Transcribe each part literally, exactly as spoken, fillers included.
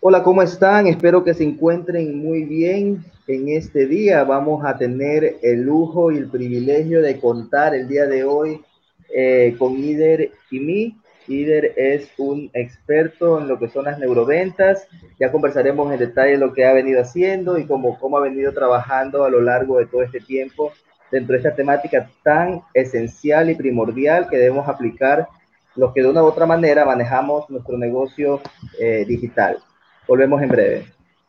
Hola, ¿cómo están? Espero que se encuentren muy bien. En este día vamos a tener el lujo y el privilegio de contar el día de hoy eh, con Ider Kimi. Ider es un experto en lo que son las neuroventas. Ya conversaremos en detalle lo que ha venido haciendo y cómo, cómo ha venido trabajando a lo largo de todo este tiempo dentro de esta temática tan esencial y primordial que debemos aplicar los que de una u otra manera manejamos nuestro negocio eh, digital. Volvemos en breve.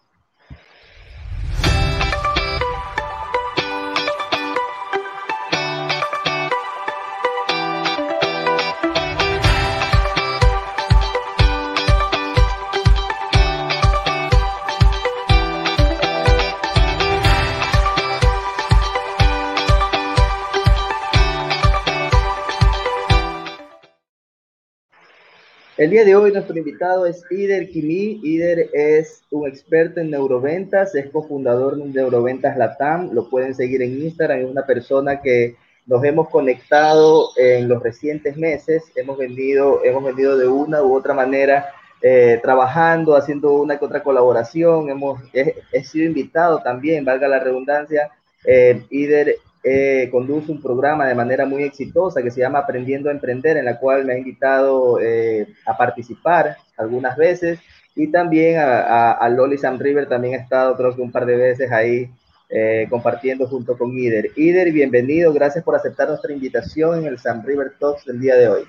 El día de hoy nuestro invitado es Ider Kimi. Ider es un experto en neuroventas, es cofundador de Neuroventas Latam, lo pueden seguir en Instagram, es una persona que nos hemos conectado en los recientes meses, hemos venido, hemos venido de una u otra manera eh, trabajando, haciendo una que otra colaboración, hemos, he, he sido invitado también, valga la redundancia. eh, Ider eh, conduce un programa de manera muy exitosa que se llama Aprendiendo a Emprender, en la cual me ha invitado eh, a participar algunas veces, y también a, a, a Loli Sam River también ha estado creo que un par de veces ahí eh, compartiendo junto con Ider. Ider, bienvenido, gracias por aceptar nuestra invitación en el Sam River Talks del día de hoy.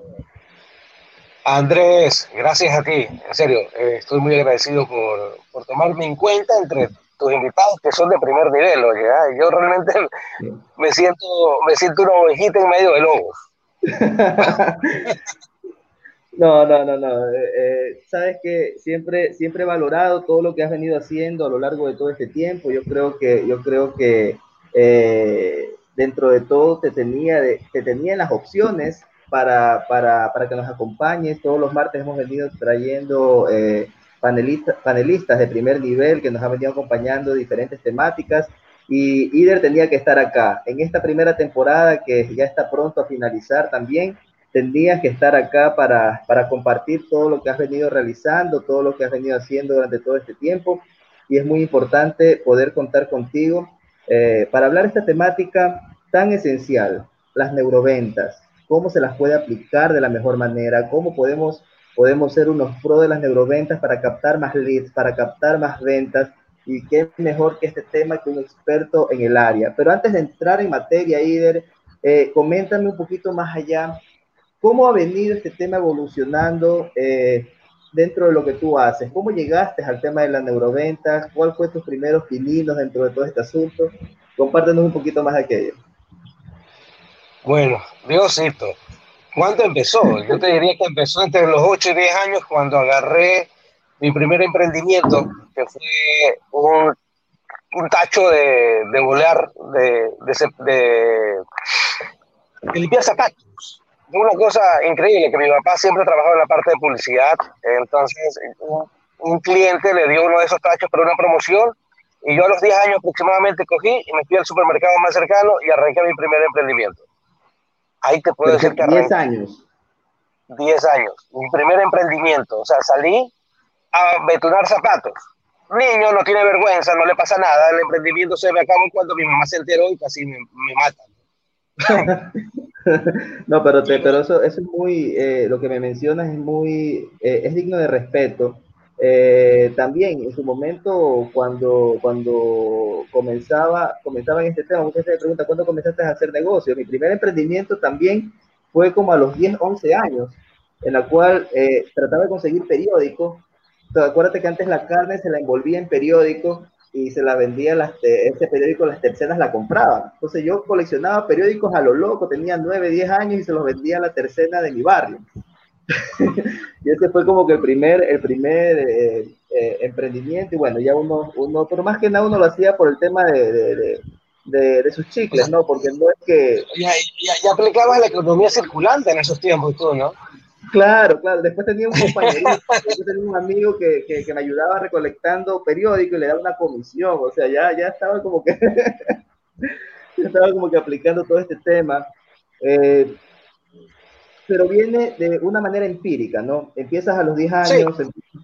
Andrés, gracias a ti, en serio, eh, estoy muy agradecido por, por tomarme en cuenta entre tus invitados que son de primer nivel, oye, ¿eh? Yo realmente me siento, me siento una ovejita en medio de lobos. No, no, no, no. Eh, eh, sabes que siempre, siempre he valorado todo lo que has venido haciendo a lo largo de todo este tiempo. Yo creo que, yo creo que eh, dentro de todo te tenía, de, te tenía en las opciones para, para, para que nos acompañes. Todos los martes hemos venido trayendo eh, panelistas, panelistas de primer nivel que nos han venido acompañando de diferentes temáticas. Y Ider tenía que estar acá en esta primera temporada que ya está pronto a finalizar también. Tendrías que estar acá para, para compartir todo lo que has venido realizando, todo lo que has venido haciendo durante todo este tiempo, y es muy importante poder contar contigo eh, para hablar de esta temática tan esencial, las neuroventas, cómo se las puede aplicar de la mejor manera, cómo podemos, podemos ser unos pro de las neuroventas para captar más leads, para captar más ventas, y qué mejor que este tema que un experto en el área. Pero antes de entrar en materia, Ider, eh, coméntame un poquito más allá. ¿Cómo ha venido este tema evolucionando eh, dentro de lo que tú haces? ¿Cómo llegaste al tema de las neuroventas? ¿Cuál fue tus primeros pininos dentro de todo este asunto? Compártenos un poquito más de aquello. Bueno, Diosito, ¿cuándo empezó? Yo te diría que empezó entre los ocho y diez años cuando agarré mi primer emprendimiento, que fue un, un tacho de, de bolear, de, de, de, de limpiar zapatos. Una cosa increíble, que mi papá siempre trabajaba en la parte de publicidad, entonces un, un cliente le dio uno de esos tachos para una promoción, y yo a los diez años aproximadamente cogí y me fui al supermercado más cercano y arranqué mi primer emprendimiento. Ahí te puedo Pero decir fue que diez arranqué años. diez años, mi primer emprendimiento, o sea, salí a betonar zapatos. Niño, no tiene vergüenza, no le pasa nada, el emprendimiento se me acabó cuando mi mamá se enteró y casi me, me mata. No, pero, te, pero eso, eso es muy, eh, lo que me mencionas es muy, eh, es digno de respeto. Eh, también en su momento, cuando, cuando comenzaba, comenzaba en este tema, mucha gente me pregunta, ¿cuándo comenzaste a hacer negocios? Mi primer emprendimiento también fue como a los diez, once años, en la cual eh, trataba de conseguir periódicos. Entonces, acuérdate que antes la carne se la envolvía en periódico y se la vendía, las, ese periódico, las terceras la compraban. Entonces yo coleccionaba periódicos a lo loco, tenía nueve, diez años y se los vendía a la tercera de mi barrio. Y ese fue como que el primer, el primer eh, eh, emprendimiento, y bueno, ya uno, uno, pero más que nada uno lo hacía por el tema de, de, de, de, de sus O sea, chicles, ¿no? Porque no es que... ya, ya, ya aplicabas la economía circulante en esos tiempos, tú, ¿no? Claro, claro. Después tenía un compañerito, yo tenía un amigo que, que, que me ayudaba recolectando periódicos y le daba una comisión. O sea, ya, ya estaba como que estaba como que aplicando todo este tema. Eh, pero viene de una manera empírica, ¿no? Empiezas a los diez Sí, años,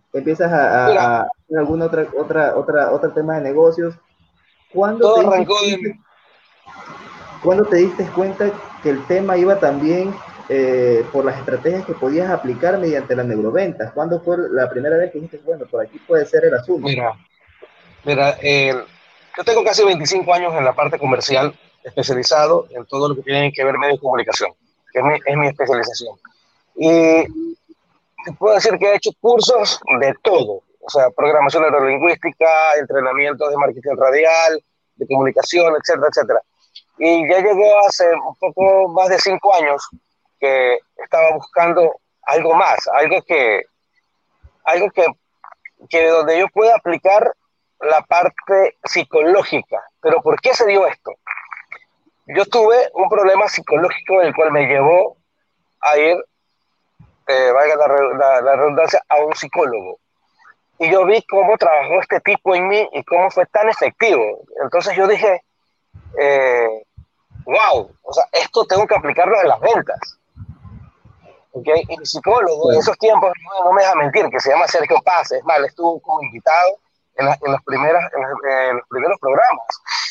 empiezas a, Mira, a, a hacer alguna otra, otra, otra, otro tema de negocios. ¿Cuándo te todo diste arrancó cuenta, de... ¿cuándo te diste cuenta que el tema iba también eh, por las estrategias que podías aplicar mediante las neuroventas? ¿Cuándo fue la primera vez que dijiste, bueno, por aquí puede ser el asunto? Mira, mira, eh, yo tengo casi veinticinco años en la parte comercial, especializado en todo lo que tiene que ver medios de comunicación, que es mi, es mi especialización. Y te puedo decir que he hecho cursos de todo, o sea, programación neurolingüística, entrenamiento de marketing radial, de comunicación, etcétera, etcétera. Y ya llegó hace un poco más de cinco años que estaba buscando algo más, algo que, algo que, que donde yo pueda aplicar la parte psicológica. Pero ¿por qué se dio esto? Yo tuve un problema psicológico el cual me llevó a ir, eh, valga la, la, la redundancia, a un psicólogo. Y yo vi cómo trabajó este tipo en mí y cómo fue tan efectivo. Entonces yo dije, eh, wow, o sea, esto tengo que aplicarlo en las ventas. ¿Okay? Y mi psicólogo, en Claro. esos tiempos, no, no me deja mentir, que se llama Sergio Paz, es más, estuvo como invitado en, la, en, las primeras, en, las, en los primeros programas.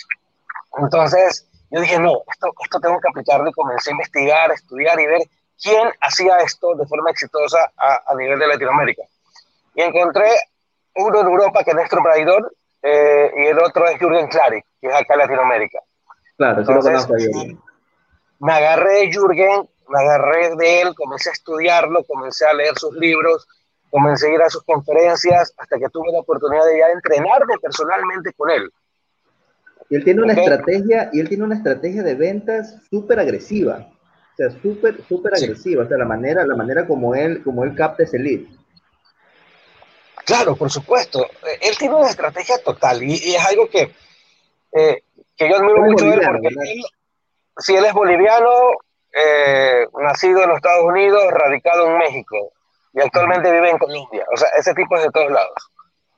Entonces yo dije, no, esto, esto tengo que aplicarlo y comencé a investigar, a estudiar y ver quién hacía esto de forma exitosa a, a nivel de Latinoamérica. Y encontré uno en Europa que es nuestro traidor eh, y el otro es Jürgen Klarik, que es acá en Latinoamérica. Claro, sí lo Entonces conozco a Jürgen. me agarré de Jürgen, me agarré de él, comencé a estudiarlo, comencé a leer sus libros, comencé a ir a sus conferencias hasta que tuve la oportunidad de ya entrenarme personalmente con él. Y él tiene una ¿Okay? estrategia, y él tiene una estrategia de ventas súper agresiva. O sea, súper, súper Sí, agresiva. O sea, la manera, la manera como él, como él capta ese lead. claro, por supuesto. Él tiene una estrategia total y, y es algo que, eh, que yo admiro Él es mucho de él boliviano, porque ¿verdad? él, si él es boliviano, eh, nacido en los Estados Unidos, radicado en México y Ujú. actualmente vive en Colombia. O sea, ese tipo es de todos lados.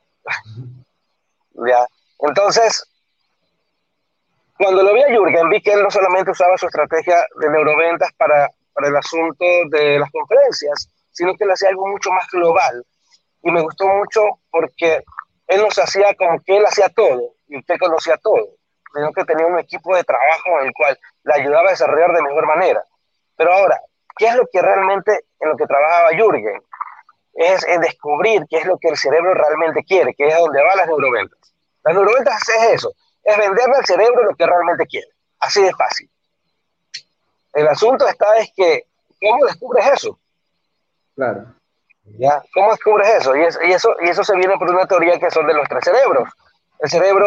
¿Ya? Entonces, cuando lo vi a Jürgen, vi que él no solamente usaba su estrategia de neuroventas para, para el asunto de las conferencias, sino que él hacía algo mucho más global. Y me gustó mucho porque él nos hacía como que él hacía todo y que él conocía todo, sino que tenía un equipo de trabajo en el cual le ayudaba a desarrollar de mejor manera. Pero ahora, ¿qué es lo que realmente en lo que trabajaba Jürgen? Es en descubrir qué es lo que el cerebro realmente quiere, que es a donde van las neuroventas. Las neuroventas es eso, es venderle al cerebro lo que realmente quiere. Así de fácil. El asunto está es que, ¿cómo descubres eso? Claro. ¿Ya? ¿Cómo descubres eso? Y, es, y eso? y eso se viene por una teoría que son de los tres cerebros. El cerebro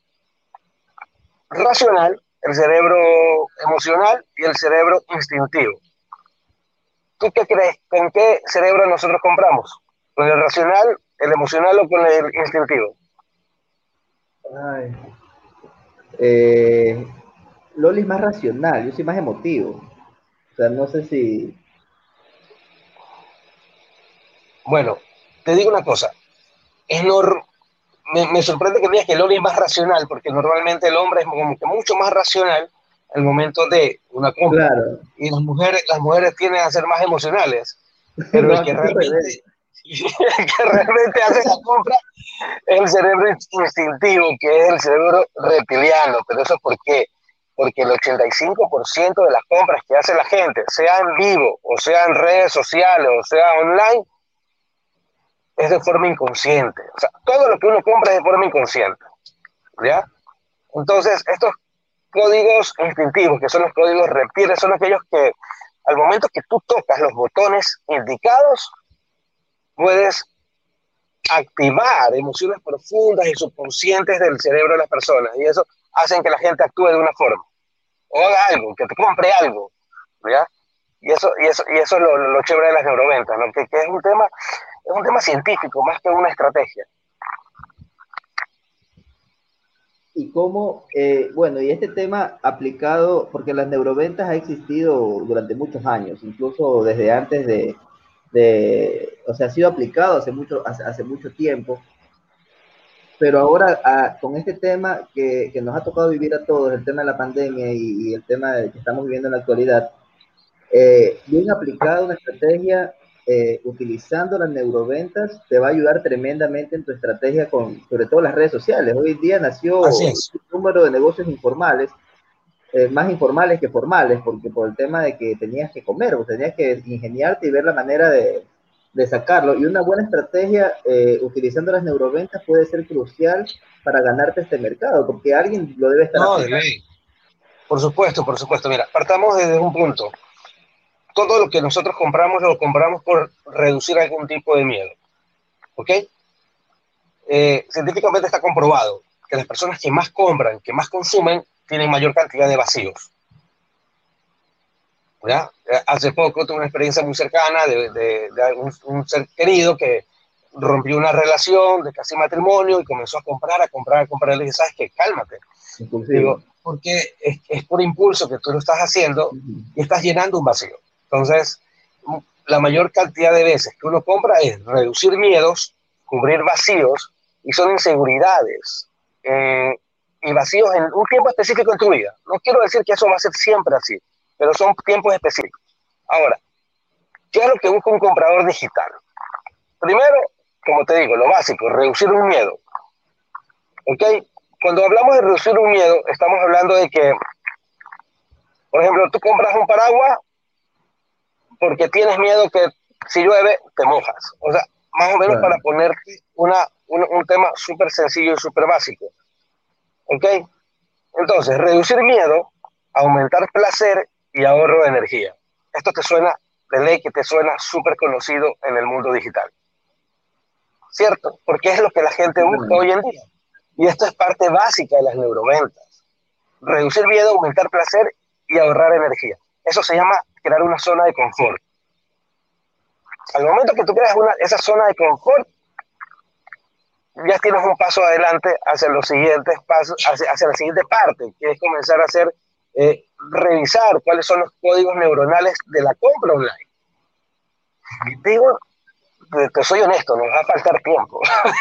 racional, el cerebro emocional y el cerebro instintivo. ¿Tú qué crees? ¿Con qué cerebro nosotros compramos? ¿Con el racional, el emocional o con el instintivo? Ay. Eh, Loli es más racional, yo soy más emotivo. O sea, no sé si. Bueno, te digo una cosa. Es nor me, me sorprende que digas que Loli es más racional, porque normalmente el hombre es como que mucho más racional al momento de una compra. Claro. Y las mujeres, las mujeres tienden a ser más emocionales. Pero No, el que aquí es al revés. realmente, el que realmente hace la compra es el cerebro instintivo, que es el cerebro reptiliano. Pero eso ¿por qué? Porque el ochenta y cinco por ciento de las compras que hace la gente, sea en vivo, o sea en redes sociales, o sea online, es de forma inconsciente. O sea, todo lo que uno compra es de forma inconsciente. ¿Ya? Entonces, estos códigos instintivos, que son los códigos reptiles, son aquellos que al momento que tú tocas los botones indicados, puedes activar emociones profundas y subconscientes del cerebro de las personas. Y eso hace que la gente actúe de una forma. O haga algo, que te compre algo. ¿Ya? Y eso, y eso, y eso es lo, lo chévere de las neuroventas, ¿no? Que, que es un tema, es un tema científico más que una estrategia. Y cómo, eh, bueno, y este tema aplicado, porque las neuroventas ha existido durante muchos años, incluso desde antes de, de o sea, ha sido aplicado hace mucho, hace, hace mucho tiempo, pero ahora a, con este tema que, que, nos ha tocado vivir a todos, el tema de la pandemia y, y el tema de que estamos viviendo en la actualidad, eh, bien aplicada una estrategia, eh, utilizando las neuroventas te va a ayudar tremendamente en tu estrategia con, sobre todo las redes sociales. Hoy en día nació Así un es. número de negocios informales, eh, más informales que formales, porque por el tema de que tenías que comer, o tenías que ingeniarte y ver la manera de, de sacarlo. Y una buena estrategia eh, utilizando las neuroventas puede ser crucial para ganarte este mercado, porque alguien lo debe estar No, de aplicando. ley. Por supuesto, por supuesto. Mira, partamos desde un punto. Todo lo que nosotros compramos lo compramos por reducir algún tipo de miedo. ¿Ok? Eh, científicamente está comprobado que las personas que más compran, que más consumen, tienen mayor cantidad de vacíos. ¿Ya? Hace poco tuve una experiencia muy cercana de, de, de un, un ser querido que rompió una relación de casi matrimonio y comenzó a comprar, a comprar, a comprar. Le dije, ¿sabes qué? Cálmate. Impulsivo. Digo, porque es, es por impulso que tú lo estás haciendo Uh-huh. y estás llenando un vacío. Entonces, la mayor cantidad de veces que uno compra es reducir miedos, cubrir vacíos, y son inseguridades eh, y vacíos en un tiempo específico en tu vida. No quiero decir que eso va a ser siempre así, pero son tiempos específicos. Ahora, ¿qué es lo que busca un comprador digital? Primero, como te digo, lo básico, reducir un miedo. ¿Ok? Cuando hablamos de reducir un miedo, estamos hablando de que, por ejemplo, tú compras un paraguas porque tienes miedo que si llueve te mojas. O sea, más o menos para Claro. ponerte una, un, un tema súper sencillo y súper básico. ¿Ok? Entonces, reducir miedo, aumentar placer y ahorro de energía. Esto te suena, de ley que te suena súper conocido en el mundo digital. ¿Cierto? Porque es lo que la gente busca hoy en día. Y esto es parte básica de las neuroventas. Reducir miedo, aumentar placer y ahorrar energía. Eso se llama crear una zona de confort. Al momento que tú creas una, esa zona de confort, ya tienes un paso adelante hacia los siguientes pasos, hacia, hacia la siguiente parte, que es comenzar a hacer, eh, revisar cuáles son los códigos neuronales de la compra online. Y te digo, te, te soy honesto, nos va a faltar tiempo.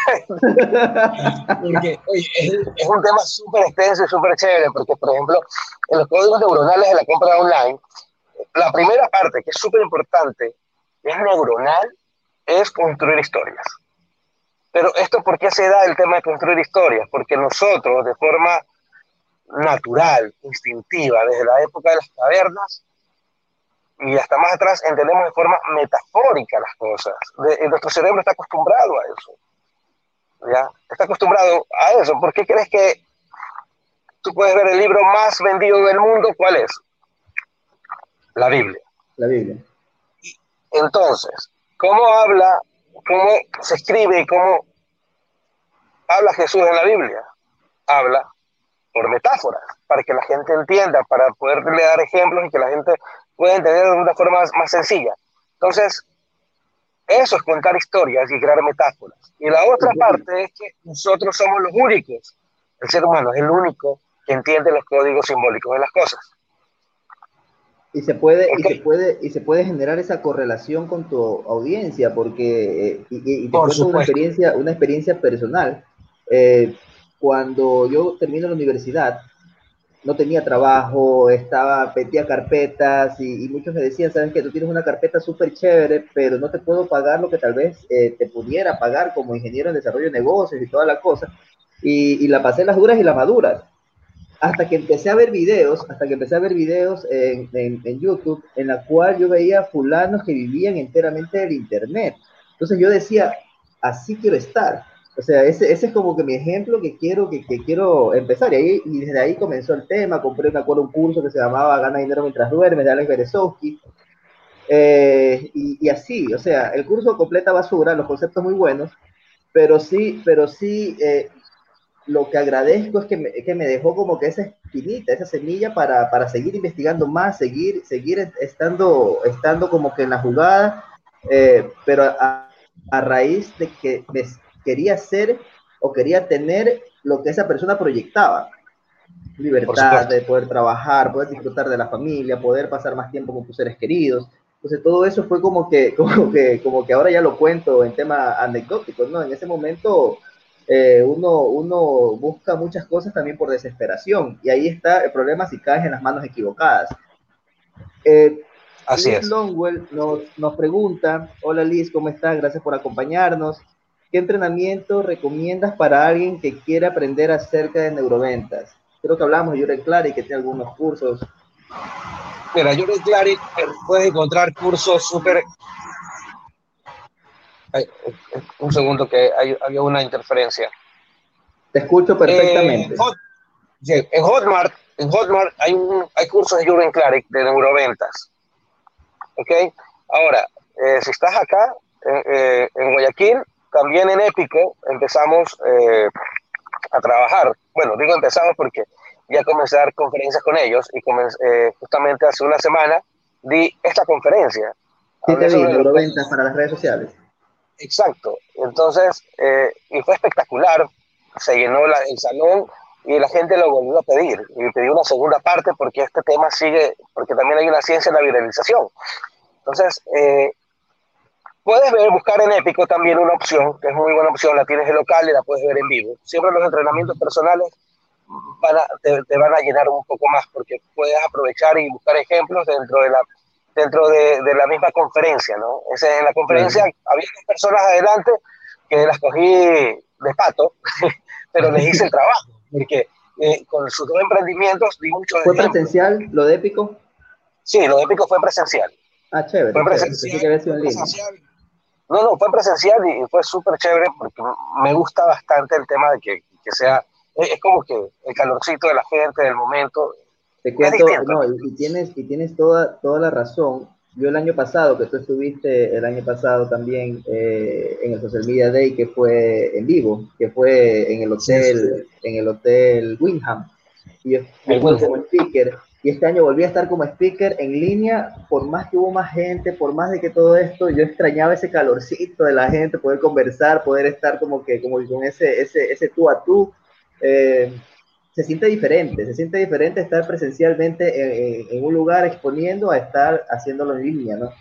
Porque, oye, es, es un tema súper extenso y súper chévere, porque, por ejemplo, en los códigos neuronales de la compra online, la primera parte, que es súper importante, es neuronal, es construir historias. Pero esto, ¿por qué se da el tema de construir historias? Porque nosotros, de forma natural, instintiva, desde la época de las cavernas y hasta más atrás, entendemos de forma metafórica las cosas. De, nuestro cerebro está acostumbrado a eso. ¿Ya? Está acostumbrado a eso. ¿Por qué crees que tú puedes ver el libro más vendido del mundo? ¿Cuál es? La Biblia. La Biblia. Entonces, ¿cómo habla, cómo se escribe y cómo habla Jesús en la Biblia? Habla por metáforas, para que la gente entienda, para poderle dar ejemplos y que la gente pueda entender de una forma más, más sencilla. Entonces, eso es contar historias y crear metáforas. Y la otra parte es que nosotros somos los únicos, el ser humano es el único que entiende los códigos simbólicos de las cosas. Y se puede, y se ¿Okay? puede, y se puede generar esa correlación con tu audiencia, porque, eh, y, y, te Por cuento una supuesto. experiencia, una experiencia personal. Eh, cuando yo termino la universidad, no tenía trabajo, estaba, metía carpetas y, y muchos me decían, sabes que tú tienes una carpeta súper chévere, pero no te puedo pagar lo que tal vez eh, te pudiera pagar como ingeniero en desarrollo de negocios y toda la cosa. Y, y la pasé las duras y las maduras hasta que empecé a ver videos, hasta que empecé a ver videos en, en, en YouTube, en la cual yo veía fulanos que vivían enteramente del Internet. Entonces yo decía, así quiero estar. O sea, ese, ese es como que mi ejemplo que quiero, que, que quiero empezar. Y, ahí, y desde ahí comenzó el tema. Compré, me acuerdo, un curso que se llamaba Gana dinero mientras duermes, de Alex Berezowski. Eh, y, y así, o sea, el curso completa basura, los conceptos muy buenos, pero sí, pero sí, eh, lo que agradezco es que me, que me dejó como que esa espinita, esa semilla para, para seguir investigando más, seguir, seguir estando, estando como que en la jugada, eh, pero a, a, raíz de que me quería ser o quería tener lo que esa persona proyectaba. Por Libertad supuesto. de poder trabajar, poder disfrutar de la familia, poder pasar más tiempo con tus seres queridos. Entonces todo eso fue como que, como que, como que ahora ya lo cuento en tema anecdótico, ¿no? En ese momento eh, uno, uno busca muchas cosas también por desesperación y ahí está el problema si caes en las manos equivocadas. Eh, Así Liz es. Longwell nos, nos pregunta, hola Liz, ¿cómo estás? Gracias por acompañarnos. ¿Qué entrenamiento recomiendas para alguien que quiere aprender acerca de neuroventas? Creo que hablamos de Jurek Clary, que tiene algunos cursos. Mira, Jordan Clary, puedes encontrar cursos súper... Un segundo que hay, había una interferencia. Te escucho Eh, perfectamente. Hot, en Hotmart, en Hotmart hay, un, hay cursos de Jordan Clary de neuroventas. ¿Ok? Ahora, eh, si estás acá, eh, eh, en Guayaquil, también en Épico empezamos eh, a trabajar. Bueno, digo empezamos porque ya comencé a dar conferencias con ellos y comencé, eh, justamente hace una semana di esta conferencia. Sí te Hablé vi, sobre los neuroventas puntos. para las redes sociales. Exacto. Entonces, eh, y fue espectacular. Se llenó la, el salón y la gente lo volvió a pedir. Y pidió una segunda parte porque este tema sigue, porque también hay una ciencia en la viralización. Entonces, eh, puedes ver, buscar en Épico también una opción, que es muy buena opción, la tienes de local y la puedes ver en vivo. Siempre los entrenamientos personales van a, te, te, van a llenar un poco más porque puedes aprovechar y buscar ejemplos dentro de la, dentro de, de la misma conferencia, ¿no? Ese, en la conferencia Claro. había dos personas adelante que las cogí de pato, pero les hice el trabajo, porque eh, con sus dos emprendimientos di muchos ¿Fue ejemplos. presencial lo de Épico? Sí, lo épico fue presencial. Ah, Fue chévere, chévere. Pensé presencial, que había sido fue en línea. presencial. No, no, fue presencial y fue súper chévere porque me gusta bastante el tema de que, que sea, es, es como que el calorcito de la gente, del momento, Te es cuento, distinto, no, ¿no? y, y tienes, y tienes toda, toda la razón. Yo el año pasado, que tú estuviste el año pasado también eh, en el Social Media Day, que fue en vivo, que fue en el Sí, sí. hotel, en el hotel Wingham, y yo, yo El estuve Winham. como speaker, y este año volví a estar como speaker en línea, por más que hubo más gente, por más de que todo esto, yo extrañaba ese calorcito de la gente, poder conversar, poder estar como que, como con ese, ese, ese tú a tú. Eh, se siente diferente, se siente diferente estar presencialmente en, en, en, un lugar exponiendo a estar haciéndolo en línea, ¿no?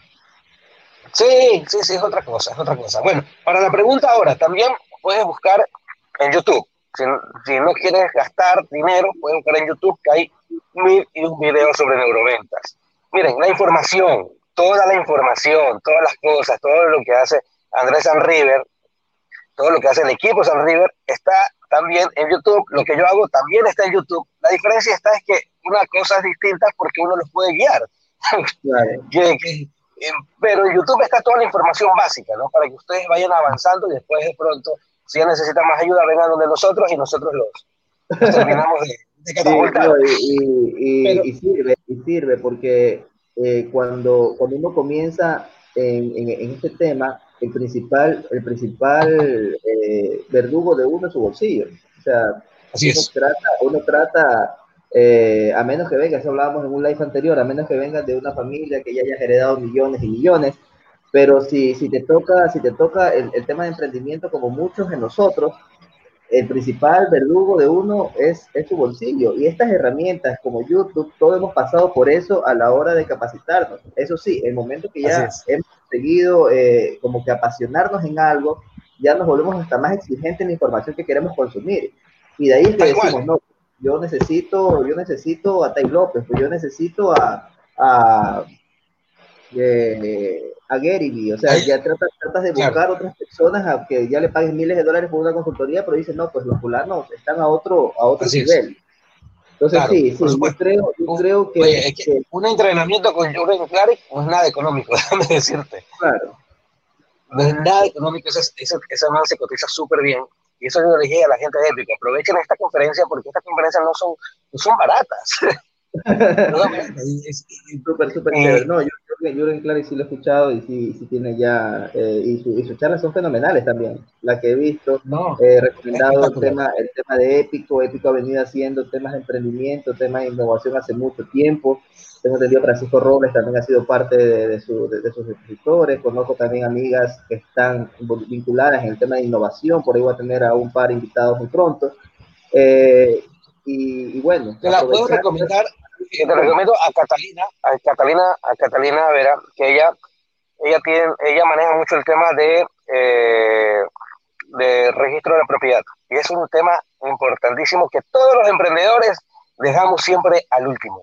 Sí, sí, sí, es otra cosa, es otra cosa. Bueno, para la pregunta ahora, también puedes buscar en YouTube. Si, si no quieres gastar dinero, puedes buscar en YouTube que hay mil y un videos sobre neuroventas. Miren, la información, toda la información, todas las cosas, todo lo que hace Andrés Sanriver, todo lo que hace el equipo San River está también en YouTube. Lo que yo hago también está en YouTube. La diferencia está es que una cosa es distinta porque uno los puede guiar. Claro. que, que, eh, pero en YouTube está toda la información básica, ¿no? Para que ustedes vayan avanzando y después de pronto, si ya necesitan más ayuda, vengan donde nosotros y nosotros los, los terminamos de, de Sí, catapultar. no, y, y, Pero, y, y, sirve, y sirve porque eh, cuando, cuando uno comienza en, en, en, este tema, el principal, el principal eh, verdugo de uno es su bolsillo. O sea, así uno es. trata, uno trata eh, a menos que venga, eso hablábamos en un live anterior, a menos que vengas de una familia que ya haya heredado millones y millones, pero si, si te toca, si te toca el, el tema de emprendimiento, como muchos de nosotros, el principal verdugo de uno es, es su bolsillo. Y estas herramientas como YouTube, todos hemos pasado por eso a la hora de capacitarnos. Eso sí, el momento que Así ya es. hemos conseguido eh, como que apasionarnos en algo, ya nos volvemos hasta más exigentes en la información que queremos consumir. Y de ahí es que Tal cual. decimos, no, yo necesito, yo necesito a Tai López, pues yo necesito a, a eh, a Gary Vee, o sea, Ahí, ya tratas, tratas de claro. buscar otras personas a que ya le paguen miles de dólares por una consultoría, pero dicen, no, pues los fulanos están a otro, a otro Así es. nivel. Entonces, Claro, sí, por sí, yo supuesto. creo, yo Un, creo que, oye, es que que un entrenamiento con Jürgen Klarik no es nada económico, déjame decirte. claro, No es nada económico, esa, esa, esa man se cotiza súper bien. Y eso yo le dije a la gente de Épico, aprovechen esta conferencia porque estas conferencias no son, no son baratas. No son baratas. Y, y, súper, súper chévere. y, No, yo creo que Jürgen Klarik sí lo he escuchado y sí, sí tiene ya, eh, y, su, y sus charlas son fenomenales también, la que he visto. no, He eh, recomendado el espectacular. tema, el tema de Épico. Épico ha venido haciendo temas de emprendimiento, temas de innovación hace mucho tiempo. Tengo entendido Francisco Robles también ha sido parte de, de, su, de, de sus escritores. Conozco también amigas que están vinculadas en el tema de innovación. Por ahí voy a tener a un par invitados muy pronto. Eh, y, y, bueno, Te la puedo aprovechar. recomendar, te recomiendo a Catalina, a Catalina, a Catalina Vera, que ella, ella tiene, ella maneja mucho el tema de eh, de registro de la propiedad. Y es un tema importantísimo que todos los emprendedores dejamos siempre al último.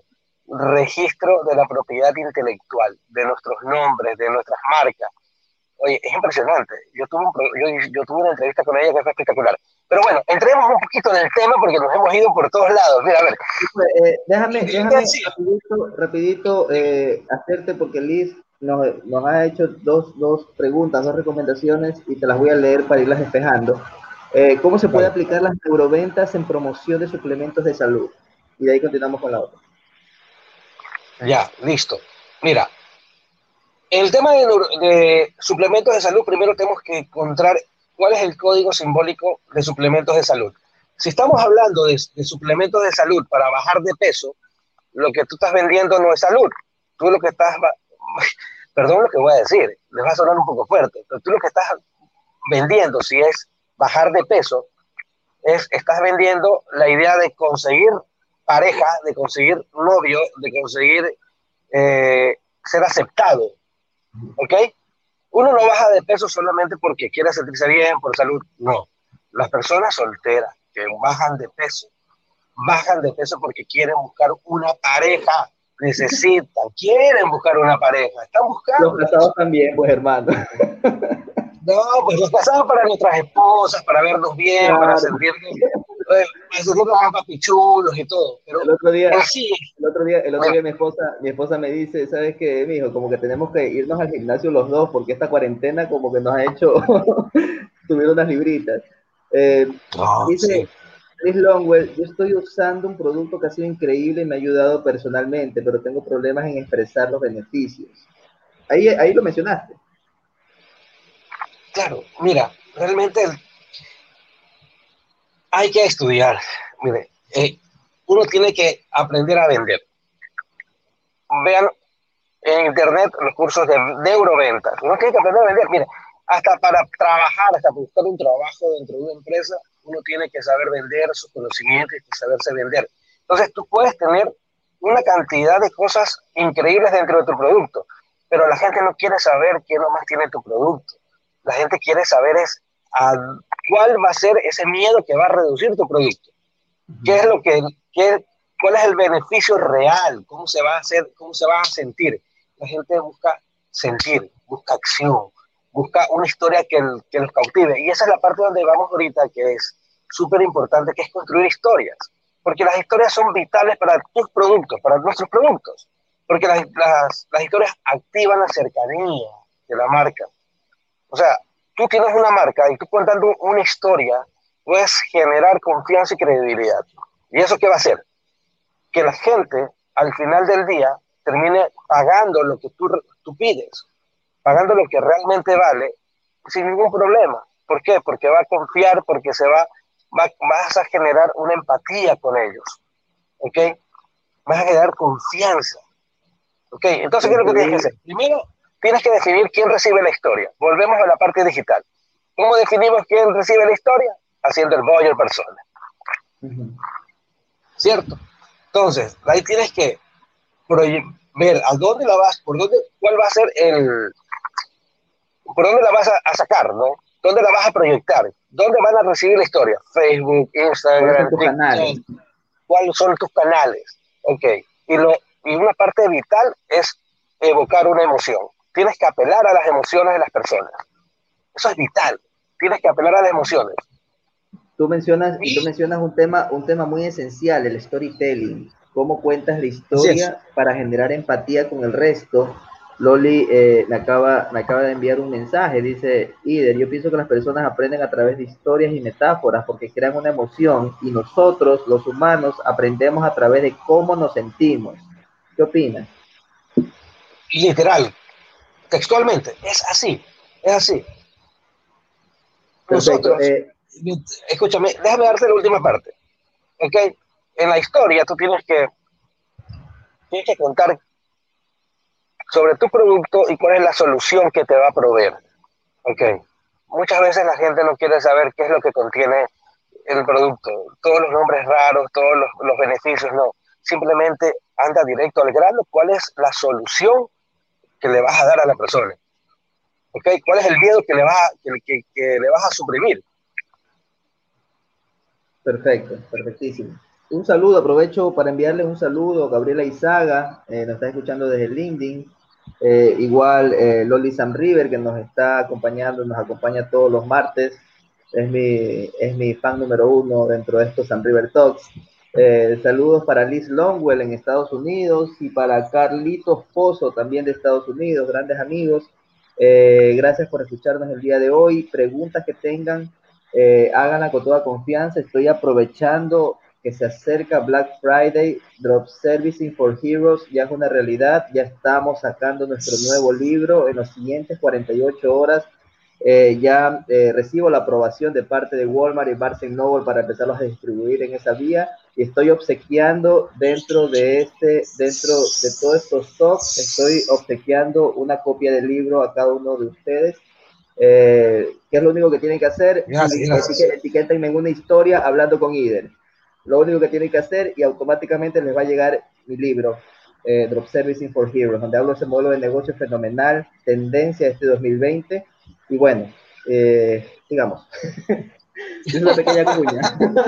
registro de la propiedad intelectual, de nuestros nombres, de nuestras marcas. Oye, es impresionante. Yo tuve, un, yo, yo tuve una entrevista con ella que fue espectacular. Pero bueno, entremos un poquito en el tema porque nos hemos ido por todos lados. Mira, a ver. Eh, déjame, déjame rapidito, rapidito eh, hacerte, porque Liz nos, nos ha hecho dos, dos preguntas, dos recomendaciones, y te las voy a leer para irlas despejando. Eh, ¿Cómo se puede Vale. aplicar las neuroventas en promoción de suplementos de salud? Y de ahí continuamos con la otra. Ya, listo. Mira, en el tema de, de suplementos de salud, primero tenemos que encontrar cuál es el código simbólico de suplementos de salud. Si estamos hablando de, de suplementos de salud para bajar de peso, lo que tú estás vendiendo no es salud. Tú lo que estás, perdón lo que voy a decir, les va a sonar un poco fuerte, pero tú lo que estás vendiendo, si es bajar de peso, es, estás vendiendo la idea de conseguir pareja, de conseguir novio, de conseguir eh, ser aceptado, ¿ok? Uno no baja de peso solamente porque quiere sentirse bien, por salud, no. Las personas solteras que bajan de peso, bajan de peso porque quieren buscar una pareja, necesitan, quieren buscar una pareja, están Los buscando casados eso. también, pues hermano. No, pues los casamos para nuestras esposas, para vernos bien, para Claro. sentirnos, eh, para sentirnos más papichulos y todo. Pero El otro día, en sí, el otro día, el otro mira, día mi esposa, mi esposa me dice, ¿sabes qué, mijo? Como que tenemos que irnos al gimnasio los dos, porque esta cuarentena como que nos ha hecho subir unas libritas. Eh, no, sí, dice Chris Longwell, yo estoy usando un producto que ha sido increíble y me ha ayudado personalmente, pero tengo problemas en expresar los beneficios. Ahí, ahí lo mencionaste. claro, mira, realmente el, hay que estudiar. Mire, eh, uno tiene que aprender a vender. Vean en internet los cursos de neuroventas. Uno tiene que aprender a vender. Mire, hasta para trabajar, hasta para buscar un trabajo dentro de una empresa, uno tiene que saber vender sus conocimientos y saberse vender. Entonces, tú puedes tener una cantidad de cosas increíbles dentro de tu producto, pero la gente no quiere saber qué nomás tiene tu producto. La gente quiere saber es a cuál va a ser ese miedo que va a reducir tu producto. ¿Qué es lo que, qué, cuál es el beneficio real? ¿Cómo se va a hacer? ¿Cómo se va a sentir? La gente busca sentir, busca acción, busca una historia que, que los cautive. Y esa es la parte donde vamos ahorita, que es súper importante, que es construir historias. Porque las historias son vitales para tus productos, para nuestros productos. Porque las, las, las historias activan la cercanía de la marca. O sea, tú tienes una marca y tú contando una historia, puedes generar confianza y credibilidad. ¿Y eso qué va a hacer? Que la gente, al final del día, termine pagando lo que tú, tú pides, pagando lo que realmente vale, sin ningún problema. ¿Por qué? Porque va a confiar, porque se va, va, vas a generar una empatía con ellos. ¿Ok? Vas a generar confianza. ¿Ok? Entonces, ¿qué es lo que tienes que hacer? Construir. Primero, tienes que definir quién recibe la historia. Volvemos a la parte digital. ¿Cómo definimos quién recibe la historia? Haciendo el buyer persona. Uh-huh. ¿Cierto? Entonces, ahí tienes que ver a dónde la vas, por dónde, cuál va a ser el, por dónde la vas a, a sacar, ¿no? ¿Dónde la vas a proyectar? ¿Dónde van a recibir la historia? Facebook, ¿Cuáles son Instagram, tus canales? TikTok. ¿Cuáles son tus canales? Ok. Y, lo, y una parte vital es evocar una emoción. Tienes que apelar a las emociones de las personas. Eso es vital. Tienes que apelar a las emociones. Tú mencionas, y tú Y mencionas un tema, un tema muy esencial, el storytelling. Cómo cuentas la así es. historia para generar empatía con el resto. Loli eh, me, acaba, me acaba de enviar un mensaje, dice, Ider, yo pienso que las personas aprenden a través de historias y metáforas porque crean una emoción y nosotros, los humanos, aprendemos a través de cómo nos sentimos. ¿Qué opinas? Literal, textualmente, es así, es así. Perfecto. Nosotros, Eh, escúchame, déjame darte la última parte, ¿ok? En la historia tú tienes que, tienes que contar sobre tu producto y cuál es la solución que te va a proveer, ¿ok? Muchas veces la gente no quiere saber qué es lo que contiene el producto, todos los nombres raros, todos los, los beneficios, no. Simplemente anda directo al grano, cuál es la solución que le vas a dar a la persona, ¿ok? ¿Cuál es el miedo que le, vas a, que, que, que le vas a suprimir? perfecto, perfectísimo. un saludo, aprovecho para enviarles un saludo a Gabriela Izaga, eh, nos está escuchando desde LinkedIn. Eh, igual eh, Loli Sam River, que nos está acompañando, nos acompaña todos los martes, es mi, es mi fan número uno dentro de estos Sam River Talks. Eh, saludos para Liz Longwell en Estados Unidos y para Carlitos Pozo también de Estados Unidos, grandes amigos. Eh, gracias por escucharnos el día de hoy. Preguntas que tengan, eh, háganla con toda confianza. Estoy aprovechando que se acerca Black Friday, Drop Servicing for Heroes ya es una realidad, ya estamos sacando nuestro nuevo libro en las siguientes cuarenta y ocho horas, eh, ya eh, recibo la aprobación de parte de Walmart y Barnes and Noble para empezarlos a distribuir en esa vía, y estoy obsequiando dentro de este, dentro de todos estos stocks, estoy obsequiando una copia del libro a cada uno de ustedes. Eh, ¿Qué es lo único que tienen que hacer? Gracias, gracias. Etiquétenme en una historia hablando con Ider. Lo único que tienen que hacer y automáticamente les va a llegar mi libro, eh, Drop Servicing for Heroes, donde hablo de ese modelo de negocio fenomenal, tendencia este dos mil veinte. Y bueno, eh, digamos, es una pequeña cuña.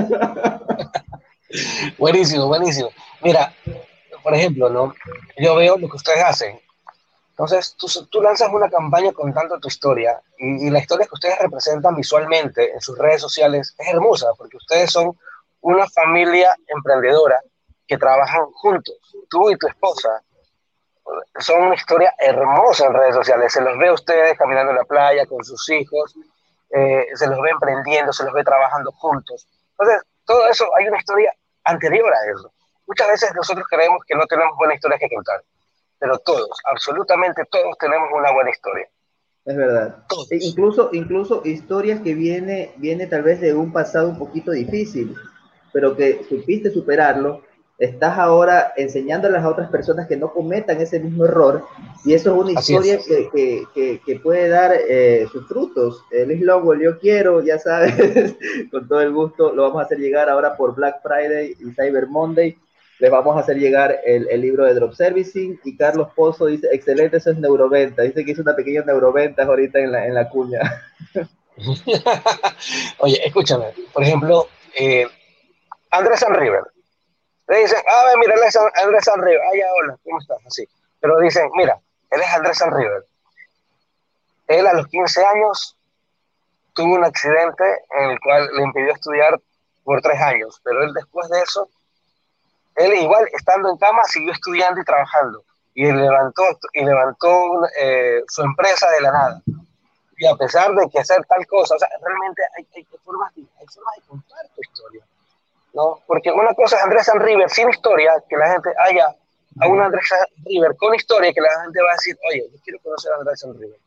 Buenísimo, buenísimo. Mira, por ejemplo, ¿no? Yo veo lo que ustedes hacen. Entonces, tú, tú lanzas una campaña contando tu historia y, y la historia que ustedes representan visualmente en sus redes sociales es hermosa porque ustedes son una familia emprendedora que trabajan juntos. Tú y tu esposa son una historia hermosa en redes sociales. Se los ve a ustedes caminando en la playa con sus hijos, eh, se los ve emprendiendo, se los ve trabajando juntos. Entonces, todo eso, hay una historia anterior a eso. Muchas veces nosotros creemos que no tenemos buenas historias que contar, pero todos, absolutamente todos tenemos una buena historia. Es verdad. E incluso, incluso historias que viene, viene tal vez de un pasado un poquito difícil, pero que supiste superarlo, estás ahora enseñándoles a otras personas que no cometan ese mismo error, y eso es una Así historia es. que, que, que, que puede dar eh, sus frutos. Eh, Liz Longwell, yo quiero, ya sabes, con todo el gusto, lo vamos a hacer llegar ahora por Black Friday y Cyber Monday. Les vamos a hacer llegar el, el libro de Drop Servicing, y Carlos Pozo dice, excelente, eso es neuroventa. Dice que hizo una pequeña neuroventa ahorita en la, en la cuña. Oye, escúchame, por ejemplo, eh, Andrés San River. Le dicen, ah, mira, él es Andrés San River. Ah, ya, hola, ¿cómo estás? Así. Pero dicen, mira, él es Andrés San River. Él a los quince años tuvo un accidente en el cual le impidió estudiar por tres años, pero él después de eso, él igual estando en cama siguió estudiando y trabajando, y levantó, y levantó eh, su empresa de la nada. Y a pesar de que hacer tal cosa, o sea, realmente hay, hay, formas, de, hay formas de contar tu historia, ¿no? Porque una cosa es Andrés San River sin historia, que la gente haya a un Andrés San River con historia, que la gente va a decir, oye, yo quiero conocer a Andrés San River.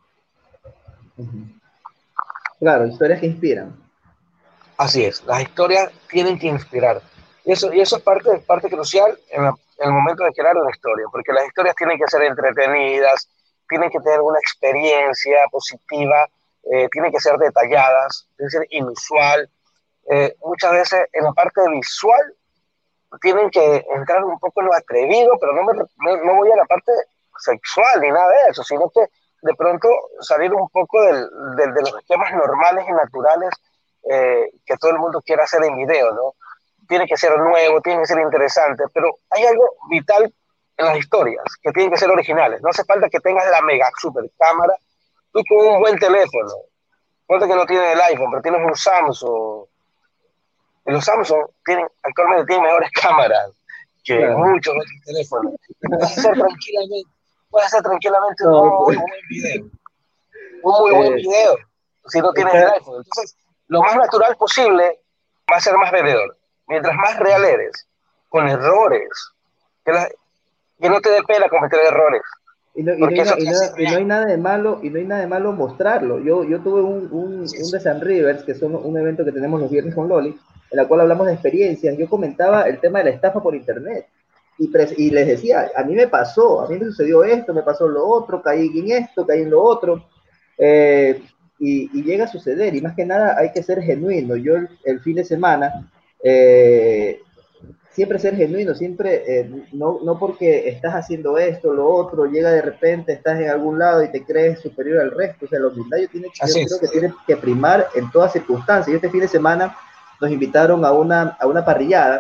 Claro, historias que inspiran. Así es, las historias tienen que inspirar. Y eso, y eso es parte, parte crucial en, la, en el momento de crear una historia, porque las historias tienen que ser entretenidas, tienen que tener una experiencia positiva, eh, tienen que ser detalladas, tienen que ser inusual. Eh, muchas veces en la parte visual tienen que entrar un poco en lo atrevido, pero no, me, no, no voy a la parte sexual ni nada de eso, sino que de pronto salir un poco del, del, de los esquemas normales y naturales eh, que todo el mundo quiere hacer en video, ¿no? Tiene que ser nuevo, tiene que ser interesante, pero hay algo vital en las historias, que tienen que ser originales. No hace falta que tengas la mega super cámara, tú con un buen teléfono, ponte que no tienes el iPhone, pero tienes un Samsung. Y los Samsung tienen, actualmente tienen mejores cámaras que claro. muchos otros teléfonos. Y puedes hacer tranquilamente, puedes hacer tranquilamente no, un muy buen video. Un muy eh, buen video, si no tienes está... el iPhone. Entonces, lo más natural posible va a ser más vendedor. Mientras más real eres, con errores, que, la, que no te dé pena cometer errores. Y no, y, no hay, y, no, y no hay nada de malo, y no hay nada de malo mostrarlo. Yo, yo tuve un, un, sí, un de San Rivers, que es un, un evento que tenemos los viernes con Loli, en la cual hablamos de experiencias. Yo comentaba el tema de la estafa por internet. Y, y les decía, a mí me pasó, a mí me sucedió esto, me pasó lo otro, caí en esto, caí en lo otro. Eh, y, y llega a suceder, y más que nada hay que ser genuino. Yo el, el fin de semana, eh, siempre ser genuino, siempre, eh, no, no porque estás haciendo esto, lo otro, llega de repente, estás en algún lado y te crees superior al resto. O sea, la humildad yo, tiene, yo creo que tiene que primar en todas circunstancias. Y este fin de semana nos invitaron a una, a una parrillada,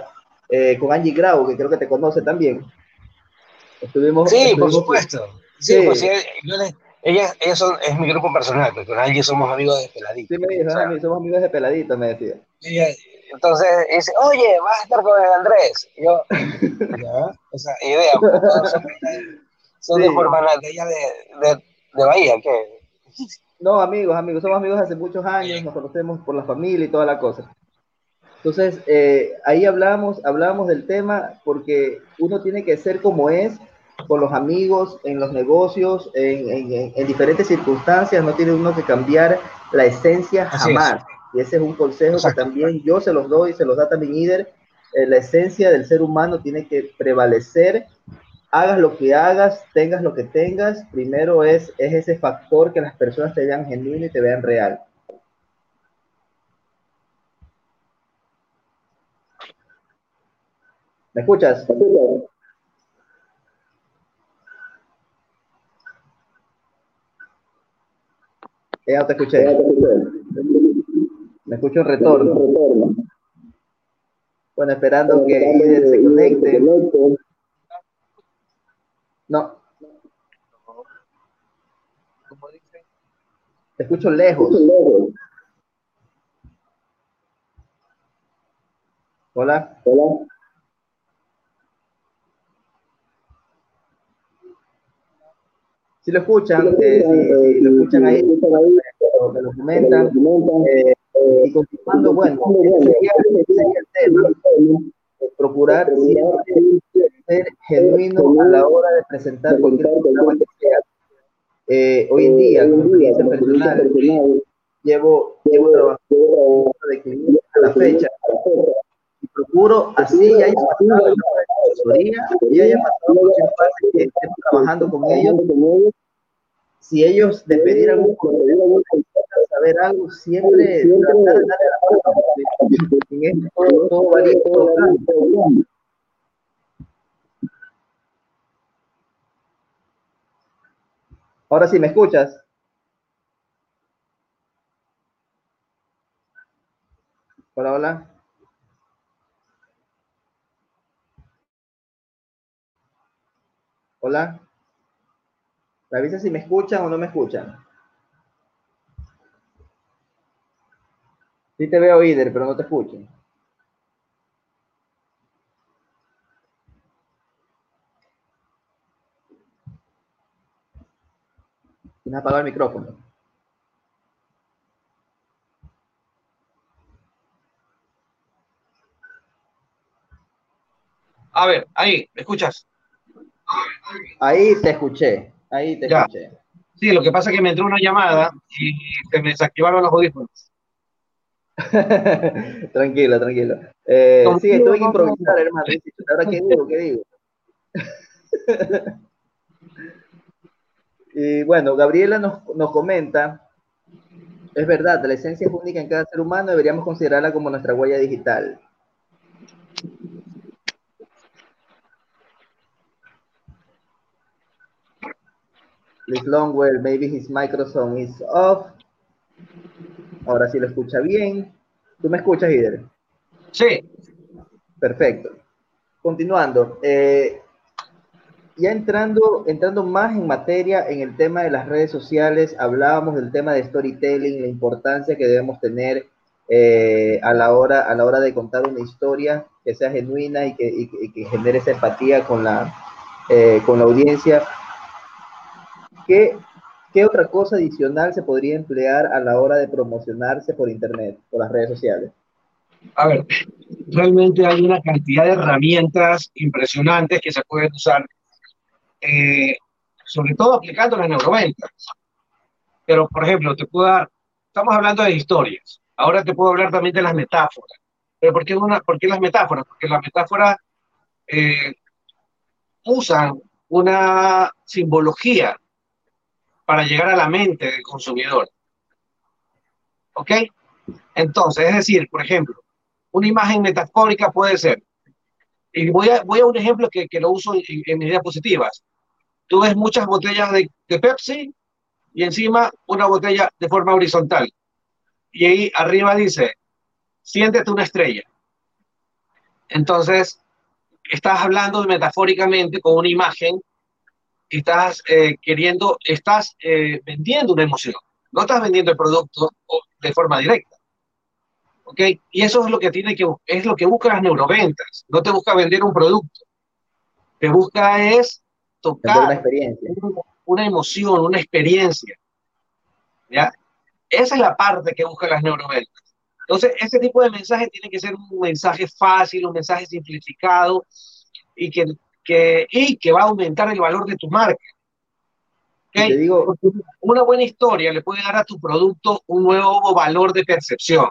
eh, con Angie Grau, que creo que te conoce también. Estuvimos, Sí, por estuvimos, supuesto. Sí, pues sí, sí, yo le- ellas, ellas son, es mi grupo personal, porque con alguien somos amigos de sí peladito. me dijo, O "Es sea, ami- somos amigos de peladito", me decía. ella, entonces dice, oye, vas a estar con el Andrés. Y yo, ya, o sea, idea, pues, todos son, son de Sí, Formaná, de ella de, de, de Bahía, que no, amigos, amigos, somos amigos hace muchos años, nos conocemos por la familia y toda la cosa. Entonces, eh, ahí hablamos, hablamos del tema porque uno tiene que ser como es con los amigos, en los negocios, en, en, en diferentes circunstancias, no tiene uno que cambiar la esencia así es, jamás. Y ese es un consejo que exacto. también yo se los doy, se los da también Ider. Eh, la esencia del ser humano tiene que prevalecer, hagas lo que hagas, tengas lo que tengas, primero es, es ese factor que las personas te vean genuino y te vean real. ¿Me escuchas? Ya no te escuché. Me escucho un retorno. Bueno, esperando que Ider se conecte. No, Como dicen, te escucho lejos. Hola. Si lo escuchan, eh, si, si lo escuchan ahí, lo, me lo comentan. Eh, y continuando, bueno, ese sería, ese sería el tema. Eh, procurar siempre ser genuino a la hora de presentar cualquier programa que sea. Eh, hoy en día, como experiencia personal, llevo, llevo trabajando de clientes a la fecha y procuro, así ya haya pasado etapa de asesoría, así haya pasado cualquier fase que estemos trabajando con ellos, si ellos les pidieran un consejo, necesitan saber algo, siempre tratar de darle la mano, porque en esto todo, todo varía, todo cambia. Ahora sí, ¿me escuchas? Hola, hola. Hola. ¿Me avisas si me escuchan o no me escuchan? Sí te veo, Ider, pero no te escucho. Tienes apagado el micrófono. a ver, ahí, ¿me escuchas? Ahí te escuché, ahí te Ya. escuché. Sí, lo que pasa es que me entró una llamada y se me desactivaron los audífonos. Tranquilo, tranquilo. Eh, sí, Contigo tuve que no, no, improvisar, no. hermano. Ahora, ¿qué digo? ¿Qué digo? Y bueno, Gabriela nos, nos comenta, es verdad, la esencia es única en cada ser humano, deberíamos considerarla como nuestra huella digital. Liz Longwell, maybe his microphone is off. Ahora sí lo escucha bien. ¿Tú me escuchas, Ider? Sí, Perfecto. Continuando, eh, ya entrando, entrando más en materia en el tema de las redes sociales, hablábamos del tema de storytelling, la importancia que debemos tener eh, a, la hora, a la hora de contar una historia que sea genuina y que, y, y que genere esa empatía con la, eh, con la audiencia. ¿Qué, ¿Qué otra cosa adicional se podría emplear a la hora de promocionarse por Internet, por las redes sociales? a ver, realmente hay una cantidad de herramientas impresionantes que se pueden usar, eh, sobre todo aplicando las neuroventas. Pero, por ejemplo, te puedo dar, estamos hablando de historias, ahora te puedo hablar también de las metáforas. ¿Pero por qué, una, por qué las metáforas? Porque las metáforas eh, usan una simbología para llegar a la mente del consumidor. ¿Ok? Entonces, es decir, por ejemplo, una imagen metafórica puede ser, y voy a, voy a un ejemplo que, que lo uso en, en mis diapositivas. Tú ves muchas botellas de, de Pepsi y encima una botella de forma horizontal. Y ahí arriba dice, siéntete una estrella. Entonces, estás hablando metafóricamente con una imagen y estás eh, queriendo, estás eh, vendiendo una emoción. No estás vendiendo el producto de forma directa. ¿Ok? Y eso es lo que tiene que, es lo que buscan las neuroventas. No te busca vender un producto. Te busca es Vender una tocar experiencia. una emoción, una experiencia. ¿Ya? Esa es la parte que buscan las neuroventas. Entonces, este tipo de mensaje tiene que ser un mensaje fácil, un mensaje simplificado y que, que, y que va a aumentar el valor de tu marca. Y te ¿Okay? digo, Porque una buena historia le puede dar a tu producto un nuevo valor de percepción.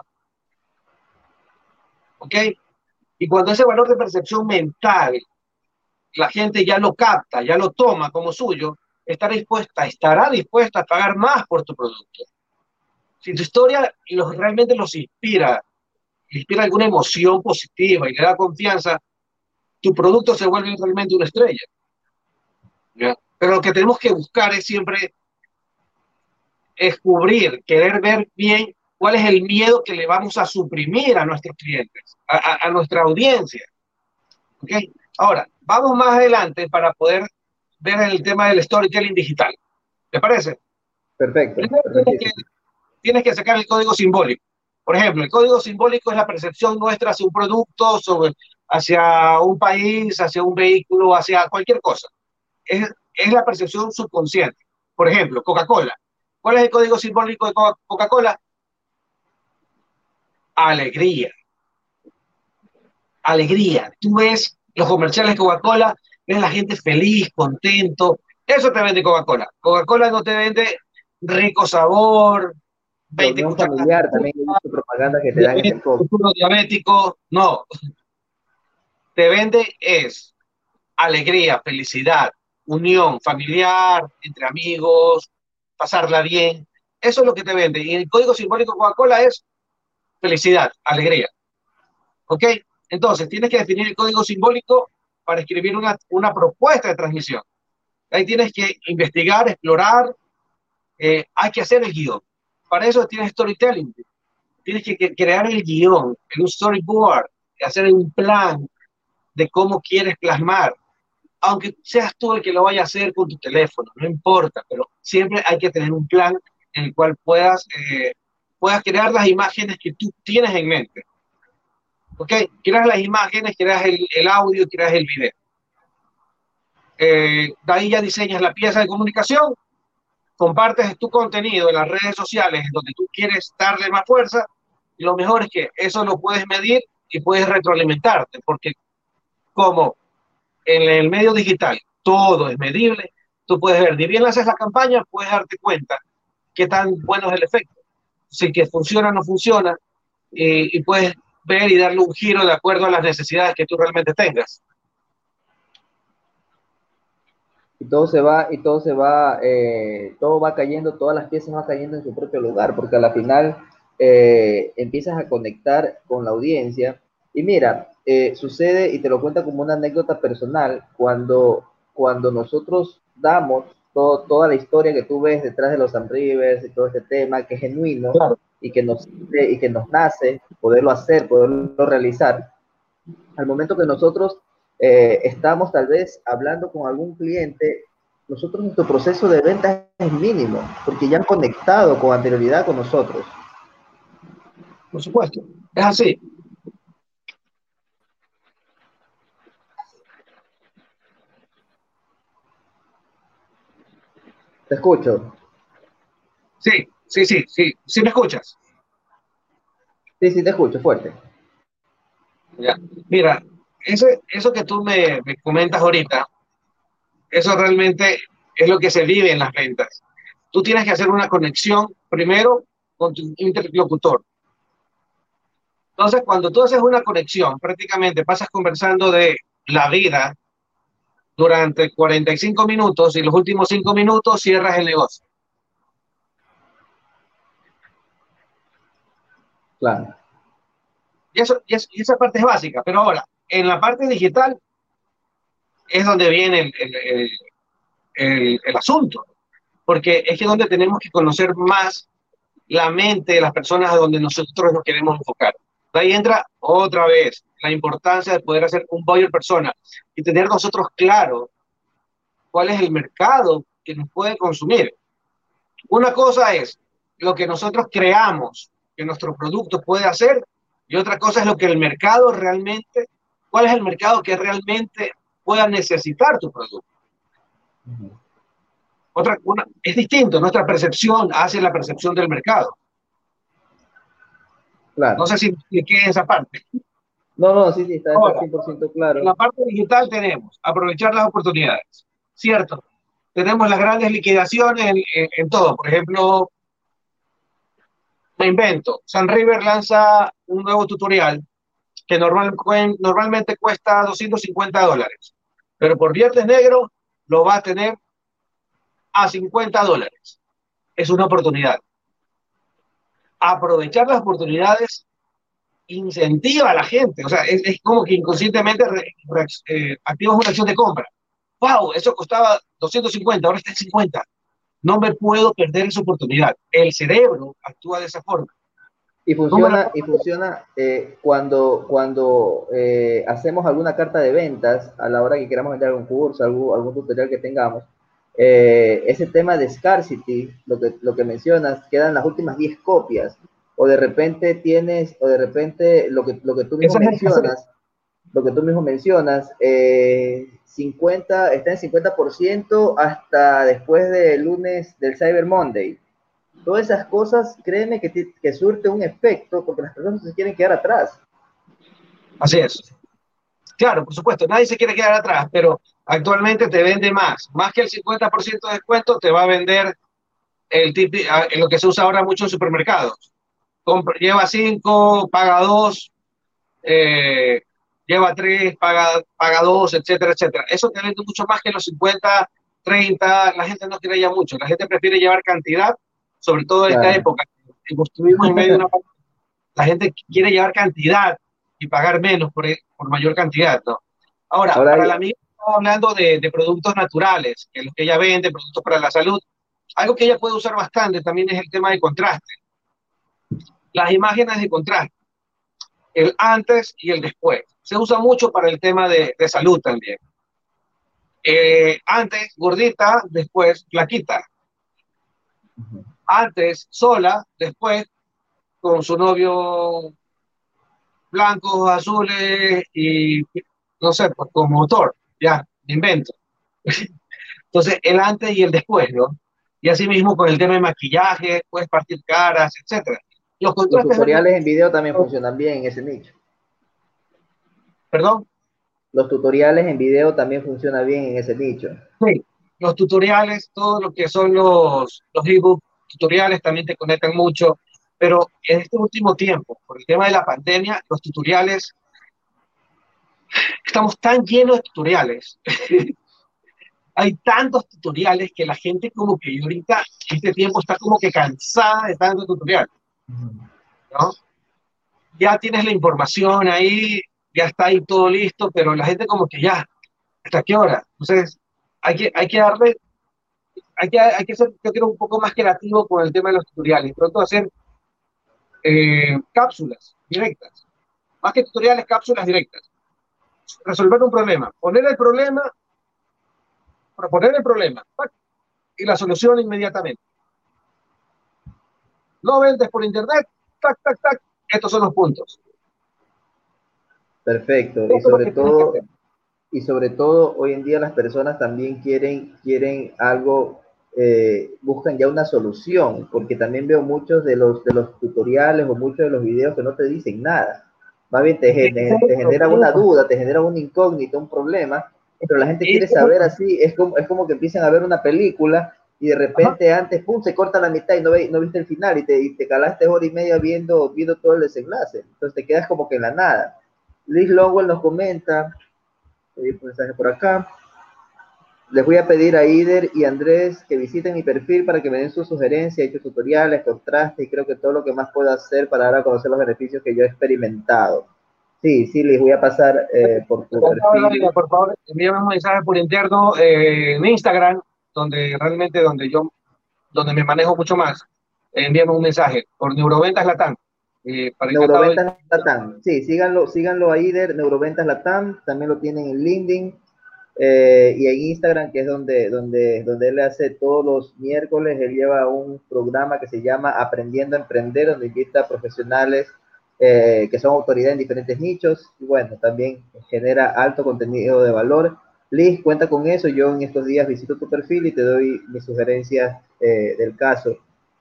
¿Ok? Y cuando ese valor de percepción mental la gente ya lo capta, ya lo toma como suyo, estará dispuesta, estará dispuesta a pagar más por tu producto. Si tu historia los, realmente los inspira, inspira alguna emoción positiva y le da confianza, tu producto se vuelve realmente una estrella. ¿Ya? Pero lo que tenemos que buscar es siempre descubrir, querer ver bien cuál es el miedo que le vamos a suprimir a nuestros clientes, a, a, a nuestra audiencia. ¿Okay? Ahora, vamos más adelante para poder ver el tema del storytelling digital. ¿Te parece? perfecto, Primero tienes que, perfectísimo. tienes que sacar el código simbólico. Por ejemplo, el código simbólico es la percepción nuestra hacia un producto, sobre, hacia un país, hacia un vehículo, hacia cualquier cosa. Es, es la percepción subconsciente. Por ejemplo, Coca-Cola. ¿Cuál es el código simbólico de Coca-Cola? Alegría. Alegría. Tú ves los comerciales de Coca-Cola, ves la gente feliz, contento. Eso te vende Coca-Cola. Coca-Cola no te vende rico sabor, La veinte unión cucharadas de familiar también he azúcar, visto propaganda que te dan en el diabético, coco. futuro diabético. No, te vende es alegría, felicidad, unión familiar, entre amigos, pasarla bien. Eso es lo que te vende. Y el código simbólico de Coca-Cola es felicidad, alegría. ¿Ok? Entonces, tienes que definir el código simbólico para escribir una, una propuesta de transmisión. Ahí tienes que investigar, explorar, eh, hay que hacer el guión. Para eso tienes storytelling. Tienes que, que crear el guión, un storyboard, hacer un plan de cómo quieres plasmar. Aunque seas tú el que lo vaya a hacer con tu teléfono, no importa, pero siempre hay que tener un plan en el cual puedas, eh, puedas crear las imágenes que tú tienes en mente. ¿Ok? Creas las imágenes, creas el, el audio, creas el video. Eh, de ahí ya diseñas la pieza de comunicación, compartes tu contenido en las redes sociales en donde tú quieres darle más fuerza, y lo mejor es que eso lo puedes medir y puedes retroalimentarte, porque como en el medio digital todo es medible, tú puedes ver, ni bien haces la campaña, puedes darte cuenta qué tan bueno es el efecto, si que funciona o no funciona, eh, y puedes ver y darle un giro de acuerdo a las necesidades que tú realmente tengas. Y todo se va, y todo se va, eh, todo va cayendo, todas las piezas van cayendo en su propio lugar, porque a la final eh, empiezas a conectar con la audiencia. Y mira, eh, sucede, y te lo cuento como una anécdota personal, cuando, cuando nosotros damos todo, toda la historia que tú ves detrás de los Sun Rivers y todo este tema, que es genuino Claro. y que nos, y que nos nace poderlo hacer, poderlo realizar, al momento que nosotros eh, estamos tal vez hablando con algún cliente, nosotros nuestro proceso de venta es mínimo, porque ya han conectado con anterioridad con nosotros. Por supuesto, es así. Te escucho. Sí, sí, sí, sí, sí me escuchas. Sí, sí, te escucho, fuerte. Ya. Mira, ese, eso que tú me, me comentas ahorita, eso realmente es lo que se vive en las ventas. Tú tienes que hacer una conexión primero con tu interlocutor. Entonces, cuando tú haces una conexión, prácticamente pasas conversando de la vida durante cuarenta y cinco minutos y los últimos cinco minutos cierras el negocio. Claro. Y, eso, y, eso, y esa parte es básica, pero ahora, en la parte digital es donde viene el, el, el, el, el asunto, porque es que es donde tenemos que conocer más la mente de las personas a donde nosotros nos queremos enfocar. De ahí entra otra vez la importancia de poder hacer un buyer persona y tener nosotros claro cuál es el mercado que nos puede consumir. Una cosa es lo que nosotros creamos que nuestro producto puede hacer y otra cosa es lo que el mercado realmente, cuál es el mercado que realmente pueda necesitar tu producto. Uh-huh. Otra, una, es distinto nuestra percepción hacia la percepción del mercado. Claro. No sé si expliqué esa parte. No, no, sí, sí, está, Ahora, está cien por ciento claro. En la parte digital tenemos aprovechar las oportunidades, ¿cierto? Tenemos las grandes liquidaciones en, en, en todo. Por ejemplo, me invento, Sunriver lanza un nuevo tutorial que normal, normalmente cuesta doscientos cincuenta dólares, pero por Viernes Negro lo va a tener a cincuenta dólares. Es una oportunidad. Aprovechar las oportunidades incentiva a la gente, o sea, es, es como que inconscientemente re, re, eh, activas una acción de compra. ¡Wow! Eso costaba doscientos cincuenta, ahora está en cincuenta. No me puedo perder esa oportunidad. El cerebro actúa de esa forma. Y funciona, y funciona eh, cuando, cuando eh, hacemos alguna carta de ventas, a la hora que queramos vender algún curso, algún, algún tutorial que tengamos, eh, ese tema de scarcity, lo que, lo que mencionas, quedan las últimas diez copias, o de repente tienes, o de repente lo que, lo que tú mismo mencionas, lo que tú mismo mencionas, eh, cincuenta, está en cincuenta por ciento hasta después del lunes del Cyber Monday. Todas esas cosas, créeme que, te, que surte un efecto porque las personas se quieren quedar atrás. Así es. Claro, por supuesto, nadie se quiere quedar atrás, pero actualmente te vende más. Más que el cincuenta por ciento de descuento, te va a vender el tipo, lo que se usa ahora mucho en supermercados. Compra, lleva cinco, paga dos, eh, lleva tres, paga, paga dos, etcétera, etcétera. Eso te vende mucho más que los cincuenta, treinta. La gente no quiere ya mucho. La gente prefiere llevar cantidad, sobre todo en claro. esta época. Estuvimos en medio de una... La gente quiere llevar cantidad y pagar menos por, por mayor cantidad, ¿no? Ahora, Ahora para hay... la amiga estamos hablando de, de productos naturales, que es lo que ella vende, productos para la salud. Algo que ella puede usar bastante también es el tema de contraste. Las imágenes de contraste, el antes y el después. Se usa mucho para el tema de, de salud también. Eh, antes, gordita, después, flaquita. Antes, sola, después, con su novio blancos, azules y, no sé, pues, con motor, ya, me invento. Entonces, el antes y el después, ¿no? Y así mismo con el tema de maquillaje, puedes partir caras, etcétera. Los, Los tutoriales en video también funcionan bien en ese nicho. ¿Perdón? Los tutoriales en video también funcionan bien en ese nicho. Sí, los tutoriales, todo lo que son los, los ebook tutoriales también te conectan mucho, pero en este último tiempo, por el tema de la pandemia, los tutoriales, estamos tan llenos de tutoriales. Hay tantos tutoriales que la gente como que ahorita, este tiempo está como que cansada de tanto tutorial, ¿no? Ya tienes la información ahí, ya está ahí todo listo, pero la gente como que ya, ¿hasta qué hora? Entonces, hay que, hay que darle, hay que, hay que ser, yo creo, un poco más creativo con el tema de los tutoriales. Pronto hacer eh, cápsulas directas, más que tutoriales, cápsulas directas. Resolver un problema, poner el problema, proponer el problema y la solución inmediatamente. No vendes por internet, tac, tac, tac, estos son los puntos. Perfecto, y sobre todo, y sobre todo hoy en día las personas también quieren, quieren algo, eh, buscan ya una solución, porque también veo muchos de los, de los tutoriales o muchos de los videos que no te dicen nada. Más bien te, gener, te genera una duda, te genera una incógnita, un problema, pero la gente quiere saber así, es como, es como que empiezan a ver una película y de repente Ajá. antes, pum, se corta la mitad y no, ve, no viste el final y te, y te calaste hora y media viendo, viendo todo el desenlace. Entonces te quedas como que en la nada. Liz Longwell nos comenta, un mensaje por acá. Les voy a pedir a Ider y Andrés que visiten mi perfil para que me den sus sugerencias, he hecho tutoriales, contrastes y creo que todo lo que más puedo hacer para dar a conocer los beneficios que yo he experimentado. Sí, sí, les voy a pasar eh, por tu perfil. Por favor, envíame un mensaje por interno eh, en Instagram, donde realmente donde yo donde me manejo mucho más. Envíame un mensaje por Neuroventas Latam. Eh, para encantado de... Neuroventas Latam, sí, síganlo, síganlo ahí de Neuroventas Latam, también lo tienen en LinkedIn eh, y en Instagram, que es donde, donde, donde él hace todos los miércoles, él lleva un programa que se llama Aprendiendo a Emprender, donde invita a profesionales eh, que son autoridad en diferentes nichos, y bueno, también genera alto contenido de valor. Liz, cuenta con eso, yo en estos días visito tu perfil y te doy mis sugerencias eh, del caso.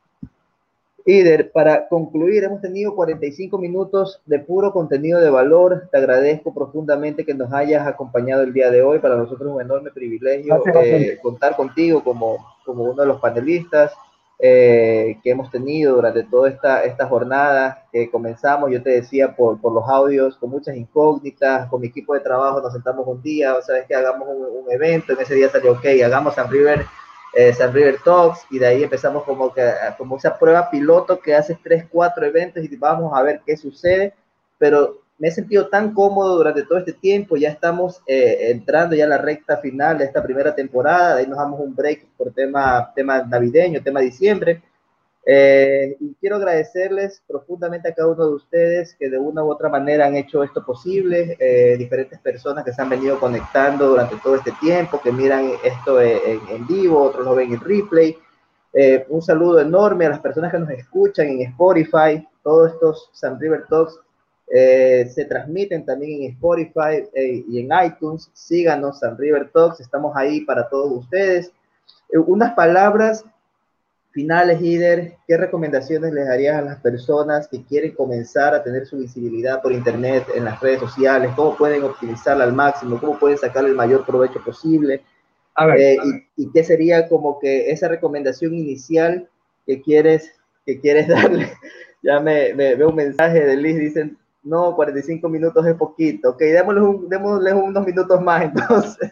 Ider, para concluir, hemos tenido cuarenta y cinco minutos de puro contenido de valor. Te agradezco profundamente que nos hayas acompañado el día de hoy. Para nosotros es un enorme privilegio Gracias, Antonio. eh, contar contigo como, como uno de los panelistas eh, que hemos tenido durante toda esta, esta jornada que comenzamos. Yo te decía por, por los audios, con muchas incógnitas, con mi equipo de trabajo nos sentamos un día, o sabes que hagamos un, un evento, en ese día salió, ok, hagamos San River eh, San River Talks, y de ahí empezamos como, que, como esa prueba piloto que haces tres, cuatro eventos y vamos a ver qué sucede, pero me he sentido tan cómodo durante todo este tiempo, ya estamos eh, entrando ya a la recta final de esta primera temporada, de ahí nos damos un break por tema, tema navideño, tema diciembre, eh, y quiero agradecerles profundamente a cada uno de ustedes que de una u otra manera han hecho esto posible, eh, diferentes personas que se han venido conectando durante todo este tiempo, que miran esto en, en vivo, otros lo ven en replay. Eh, un saludo enorme a las personas que nos escuchan en Spotify. Todos estos San River Talks eh, se transmiten también en Spotify eh, y en iTunes. Síganos, San River Talks, estamos ahí para todos ustedes. Eh, unas palabras finales, Ider, ¿qué recomendaciones les darías a las personas que quieren comenzar a tener su visibilidad por internet, en las redes sociales? ¿Cómo pueden optimizarla al máximo? ¿Cómo pueden sacar el mayor provecho posible? A ver, Eh, y, ¿Y qué sería como que esa recomendación inicial que quieres, que quieres darle? Ya me, me veo un mensaje de Liz, dicen, no, cuarenta y cinco minutos es poquito. Ok, démosles, un, démosles unos minutos más entonces.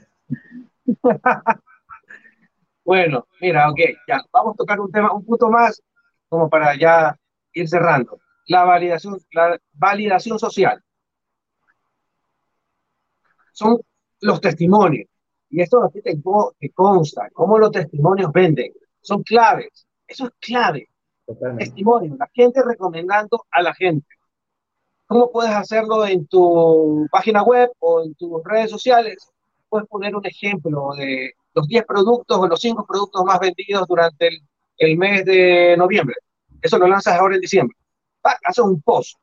bueno, mira, ok, ya, vamos a tocar un tema, un punto más, como para ya ir cerrando. La validación, la validación social. Son los testimonios. Y esto aquí te, te consta, cómo los testimonios venden. Son claves. Eso es clave. Totalmente. Testimonios, la gente recomendando a la gente. ¿Cómo puedes hacerlo en tu página web o en tus redes sociales? Puedes poner un ejemplo de los diez productos o los cinco productos más vendidos durante el, el mes de noviembre. Eso lo lanzas ahora en diciembre. Ah, haces un post.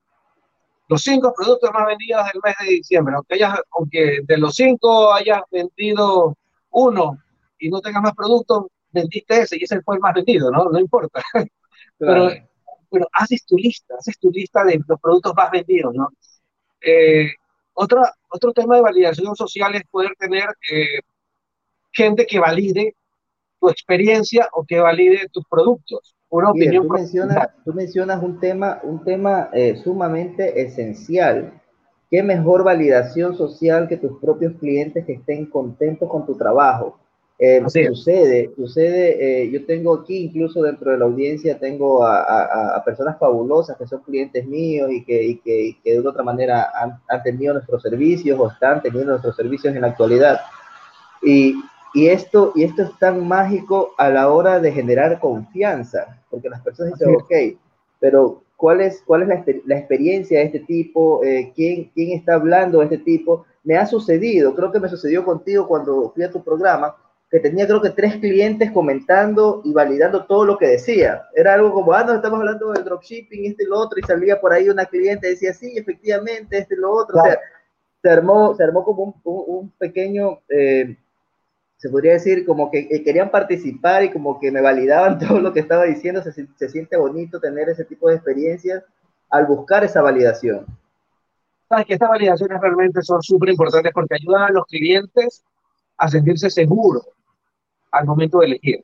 Los cinco productos más vendidos del mes de diciembre. Aunque, hayas, aunque de los cinco hayas vendido uno y no tengas más productos, vendiste ese y ese fue el más vendido, ¿no? No importa. Pero, Claro. pero haces tu lista, haces tu lista de los productos más vendidos, ¿no? Eh, otra, otro tema de validación social es poder tener eh, gente que valide tu experiencia o que valide tus productos. Una Líder, opinión tú mencionas, profesional. tú mencionas un tema, un tema eh, sumamente esencial. ¿Qué mejor validación social que tus propios clientes que estén contentos con tu trabajo? Eh, Así es. sucede, sucede, eh, yo tengo aquí, incluso dentro de la audiencia, tengo a, a, a personas fabulosas que son clientes míos y que, y que, y que de una otra manera han, han tenido nuestros servicios o están teniendo nuestros servicios en la actualidad. Y, y, esto, y esto es tan mágico a la hora de generar confianza, porque las personas dicen, Así es. ok, pero ¿cuál es, cuál es la, la experiencia de este tipo? Eh, ¿quién, ¿Quién está hablando de este tipo? Me ha sucedido, creo que me sucedió contigo cuando fui a tu programa, que tenía creo que tres clientes comentando y validando todo lo que decía. Era algo como, ah, no, estamos hablando del dropshipping, este y lo otro, y salía por ahí una cliente y decía, sí, efectivamente, este y lo otro. O sea, Claro. se armó, se armó como un, un, un pequeño... Eh, se podría decir como que eh, querían participar y como que me validaban todo lo que estaba diciendo. Se, se siente bonito tener ese tipo de experiencias al buscar esa validación. Sabes que estas validaciones realmente son súper importantes porque ayudan a los clientes a sentirse seguros al momento de elegir.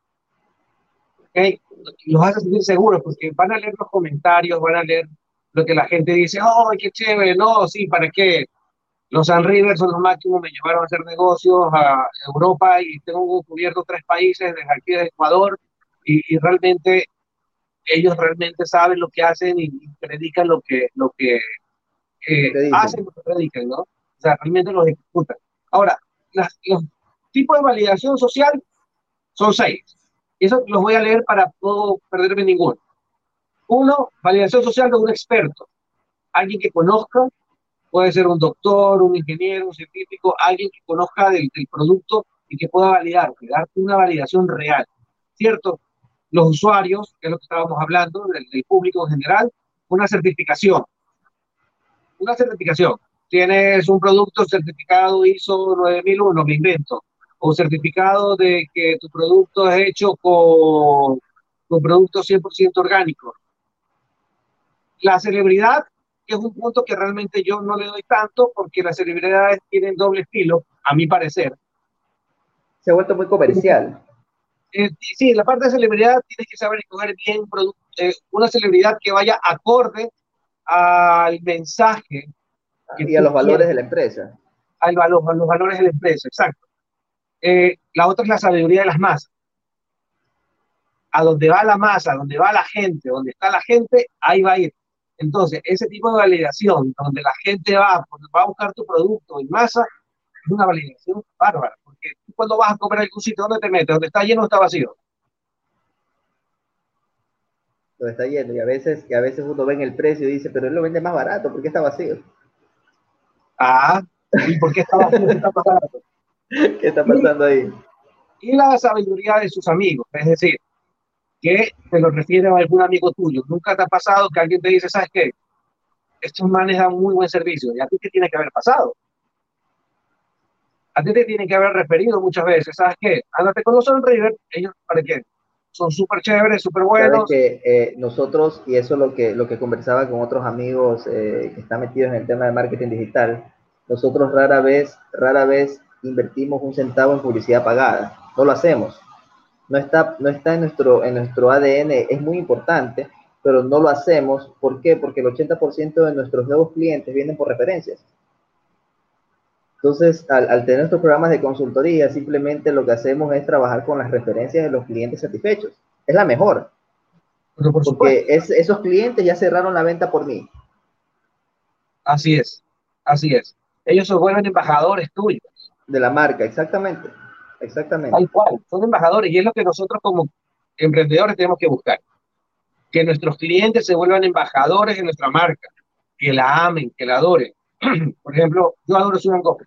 ¿Okay? Los hace sentir seguros porque van a leer los comentarios, van a leer lo que la gente dice, oh, qué chévere, no, sí, ¿para qué? Los Sun Rivers son los máximos, me llevaron a hacer negocios a Europa y tengo cubierto tres países desde aquí de Ecuador y, y realmente ellos realmente saben lo que hacen y, y predican lo que, lo que Lo eh, que hacen, dicen. lo que predican, ¿no? O sea, realmente lo ejecutan. Ahora, las, los tipos de validación social son seis. Eso los voy a leer para no perderme ninguno. Uno, validación social de un experto, alguien que conozca, puede ser un doctor, un ingeniero, un científico, alguien que conozca del, del producto y que pueda validar, darte una validación real, ¿cierto? Los usuarios, que es lo que estábamos hablando, del, del público en general, una certificación, una certificación. Tienes un producto certificado ISO nueve mil uno, me invento, o certificado de que tu producto es hecho con, con productos cien por ciento orgánicos. La celebridad, que es un punto que realmente yo no le doy tanto, porque las celebridades tienen doble filo, a mi parecer. Se ha vuelto muy comercial. Eh, sí, la parte de celebridad tienes que saber escoger bien eh, una celebridad que vaya acorde al mensaje que y a tú los valores quieres, de la empresa. A, los, a los valores de la empresa, exacto. Eh, la otra es la sabiduría de las masas. A donde va la masa, donde va la gente, donde está la gente, ahí va a ir. Entonces, ese tipo de validación, donde la gente va, va a buscar tu producto en masa, es una validación bárbara. Porque tú cuando vas a comer a algún sitio, ¿dónde te metes? ¿Dónde está lleno o está vacío? Donde está lleno. Y a veces, y a veces uno ve en el precio y dice, pero él lo vende más barato, ¿por qué está vacío? Ah, ¿y por qué está vacío si está barato? ¿Qué está pasando ahí? Y la sabiduría de sus amigos, es decir, que te lo refiere a algún amigo tuyo. Nunca te ha pasado que alguien te dice, ¿sabes qué? Estos manes dan muy buen servicio. ¿Y a ti qué tiene que haber pasado? A ti te tienen que haber referido muchas veces, ¿sabes qué? Ándate con los Sun River, ellos, ¿para qué? Son súper chéveres, súper Sabes buenos. que eh, nosotros, y eso es lo que, lo que conversaba con otros amigos eh, que están metidos en el tema de marketing digital, nosotros rara vez, rara vez invertimos un centavo en publicidad pagada. No lo hacemos. No está, no está en, nuestro, en nuestro A D N, es muy importante, pero no lo hacemos. ¿Por qué? Porque el ochenta por ciento de nuestros nuevos clientes vienen por referencias. Entonces, al, al tener estos programas de consultoría, simplemente lo que hacemos es trabajar con las referencias de los clientes satisfechos. Es la mejor, Pero por porque supuesto, es, esos clientes ya cerraron la venta por mí. así es, así es. Ellos se vuelven embajadores tuyos. De la marca, exactamente, exactamente. Tal cual, son embajadores y es lo que nosotros como emprendedores tenemos que buscar. Que nuestros clientes se vuelvan embajadores de nuestra marca, que la amen, que la adoren. Por ejemplo, yo adoro Susan Coffee.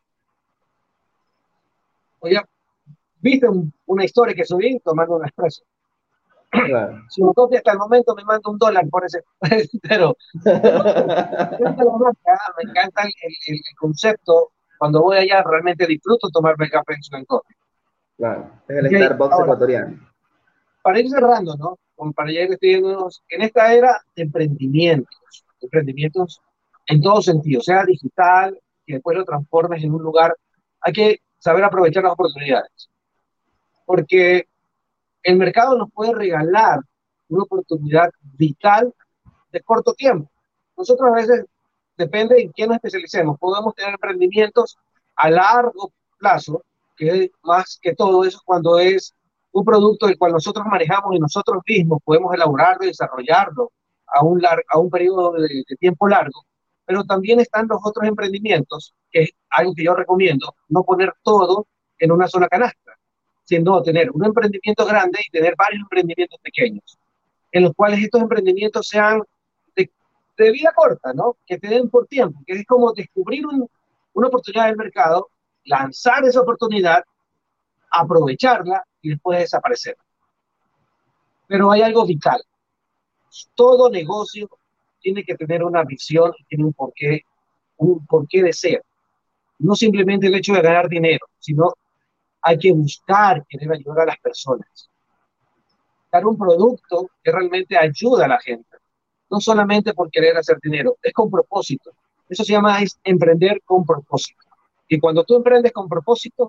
Oye, ¿viste un, una historia que subí tomando un expreso? Claro. Susan Coffee hasta el momento me manda un dólar por ese, pero me encanta la marca, me encanta el, el, el concepto. Cuando voy allá realmente disfruto tomarme café en Susan Coffee. Claro, es el Okay, Starbucks ahora, ecuatoriano. para ir cerrando, ¿no? Como para ir despidiéndonos, en esta era de emprendimientos, emprendimientos en todo sentido, sea digital, que después lo transformes en un lugar, hay que saber aprovechar las oportunidades, porque el mercado nos puede regalar una oportunidad vital de corto tiempo. Nosotros a veces, depende en qué nos especialicemos, podemos tener emprendimientos a largo plazo, que más que todo eso cuando es un producto del cual nosotros manejamos y nosotros mismos podemos elaborarlo y desarrollarlo a un, lar a un periodo de, de tiempo largo, pero también están los otros emprendimientos, que es algo que yo recomiendo, no poner todo en una sola canasta, sino tener un emprendimiento grande y tener varios emprendimientos pequeños, en los cuales estos emprendimientos sean de, de vida corta, ¿no? Que te den por tiempo, que es como descubrir un, una oportunidad del mercado, lanzar esa oportunidad, aprovecharla y después desaparecer. Pero hay algo vital. Todo negocio tiene que tener una visión y tiene un porqué, un porqué de ser. No simplemente el hecho de ganar dinero, sino hay que buscar querer ayudar a las personas. Dar un producto que realmente ayuda a la gente. No solamente por querer hacer dinero, es con propósito. Eso se llama es emprender con propósito. Y cuando tú emprendes con propósito,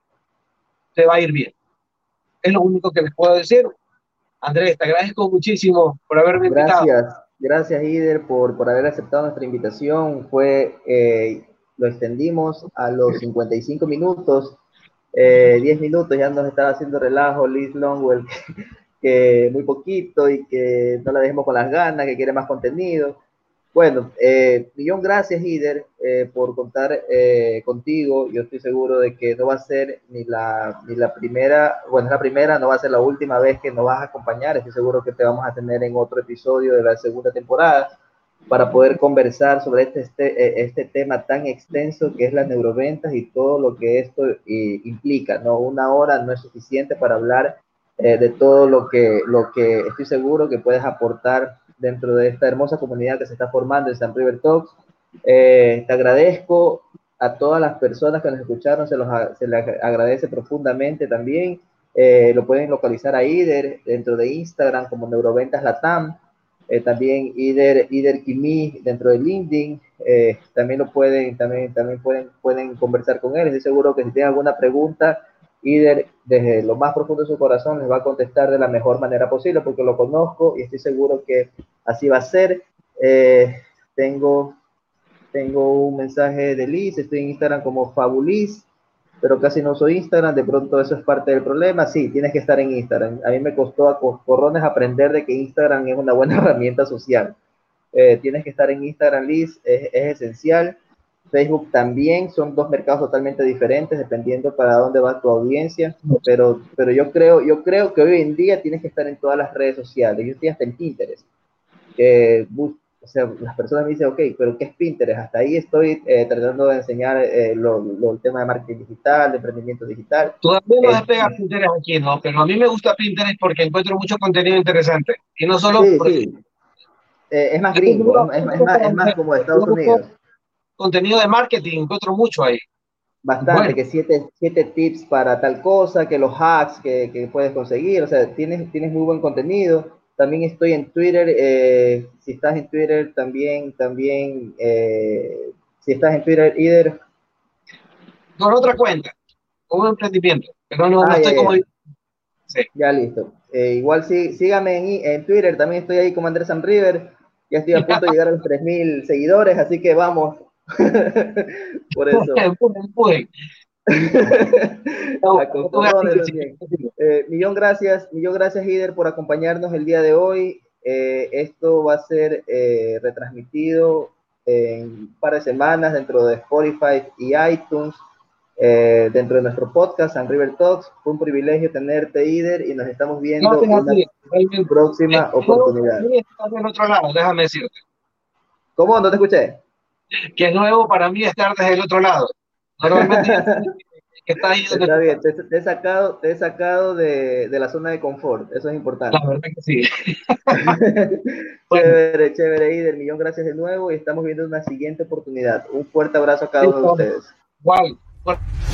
te va a ir bien. Es lo único que les puedo decir. Andrés, te agradezco muchísimo por haberme invitado. Gracias, gracias Ider por, por haber aceptado nuestra invitación. Fue, eh, lo extendimos a los cincuenta y cinco minutos, eh, diez minutos ya nos estaba haciendo relajo Liz Longwell, que, que muy poquito y que no la dejemos con las ganas, que quiere más contenido. Bueno, eh, millón gracias, Ider, eh, por contar eh, contigo. Yo estoy seguro de que no va a ser ni la, ni la primera, bueno, es la primera, no va a ser la última vez que nos vas a acompañar. Estoy seguro que te vamos a tener en otro episodio de la segunda temporada para poder conversar sobre este, este, este tema tan extenso que es las neuroventas y todo lo que esto eh, implica, ¿no? Una hora no es suficiente para hablar eh, de todo lo que, lo que estoy seguro que puedes aportar dentro de esta hermosa comunidad que se está formando en San River Talks. Eh, te agradezco a todas las personas que nos escucharon, se, los, se les agradece profundamente también. Eh, lo pueden localizar a Ider dentro de Instagram como Neuroventas Latam. Eh, también Ider, Ider Kimi dentro de LinkedIn, eh, también lo pueden, también, también pueden, pueden conversar con él. Estoy seguro que si tienen alguna pregunta, Ider desde lo más profundo de su corazón les va a contestar de la mejor manera posible porque lo conozco y estoy seguro que así va a ser. Eh, tengo, tengo un mensaje de Liz, estoy en Instagram como Fabulis, pero casi no uso Instagram, de pronto eso es parte del problema. Sí, tienes que estar en Instagram. A mí me costó a corrones aprender de que Instagram es una buena herramienta social. Eh, tienes que estar en Instagram, Liz, es, es esencial. Facebook también, son dos mercados totalmente diferentes, dependiendo para dónde va tu audiencia, pero, pero yo, creo, yo creo que hoy en día tienes que estar en todas las redes sociales. Yo estoy hasta en Pinterest. Eh, o sea, las personas me dicen, ok, pero ¿qué es Pinterest? Hasta ahí estoy eh, tratando de enseñar eh, lo, lo, el tema de marketing digital, de emprendimiento digital. Todavía no Eh, despega Pinterest aquí, ¿no? Pero a mí me gusta Pinterest porque encuentro mucho contenido interesante. Y no solo sí, porque sí, eh, es más es gringo, contenido es, es, es, más, es más como de Estados Unidos. contenido de marketing, encuentro mucho ahí. Bastante, Bueno, que siete, siete tips para tal cosa, que los hacks que, que puedes conseguir, o sea, tienes, tienes muy buen contenido. También estoy en Twitter, eh, si estás en Twitter también, también, eh, si estás en Twitter, Ider. con otra cuenta, con un emprendimiento, pero no, no Ah, ya, estoy como... ya, Sí. ya listo. Eh, igual sí, sígame en, en Twitter, también estoy ahí como Andrés San River, ya estoy a punto de llegar a los tres mil seguidores, así que vamos. Por eso. Empuje, empuje. A cocorrones también. Eh, millón gracias, millón gracias, Ider, por acompañarnos el día de hoy. Eh, esto va a ser eh, retransmitido en un par de semanas dentro de Spotify y iTunes, eh, dentro de nuestro podcast, San River Talks. Fue un privilegio tenerte, Ider, y nos estamos viendo Gracias a una ti, realmente. Es próxima nuevo para oportunidad. mí estar del otro lado, déjame decirte. ¿Cómo? ¿No te escuché? Que es nuevo para mí estar desde el otro lado. Normalmente yo soy el que está ahí donde Está tú bien, estás. te, te he sacado, te he sacado de, de la zona de confort, eso es La importante. verdad que sí. Bueno, Chévere, chévere, Ider. Millón gracias de nuevo y estamos viendo una siguiente oportunidad. Un fuerte abrazo a cada uno de listo. ustedes. Igual.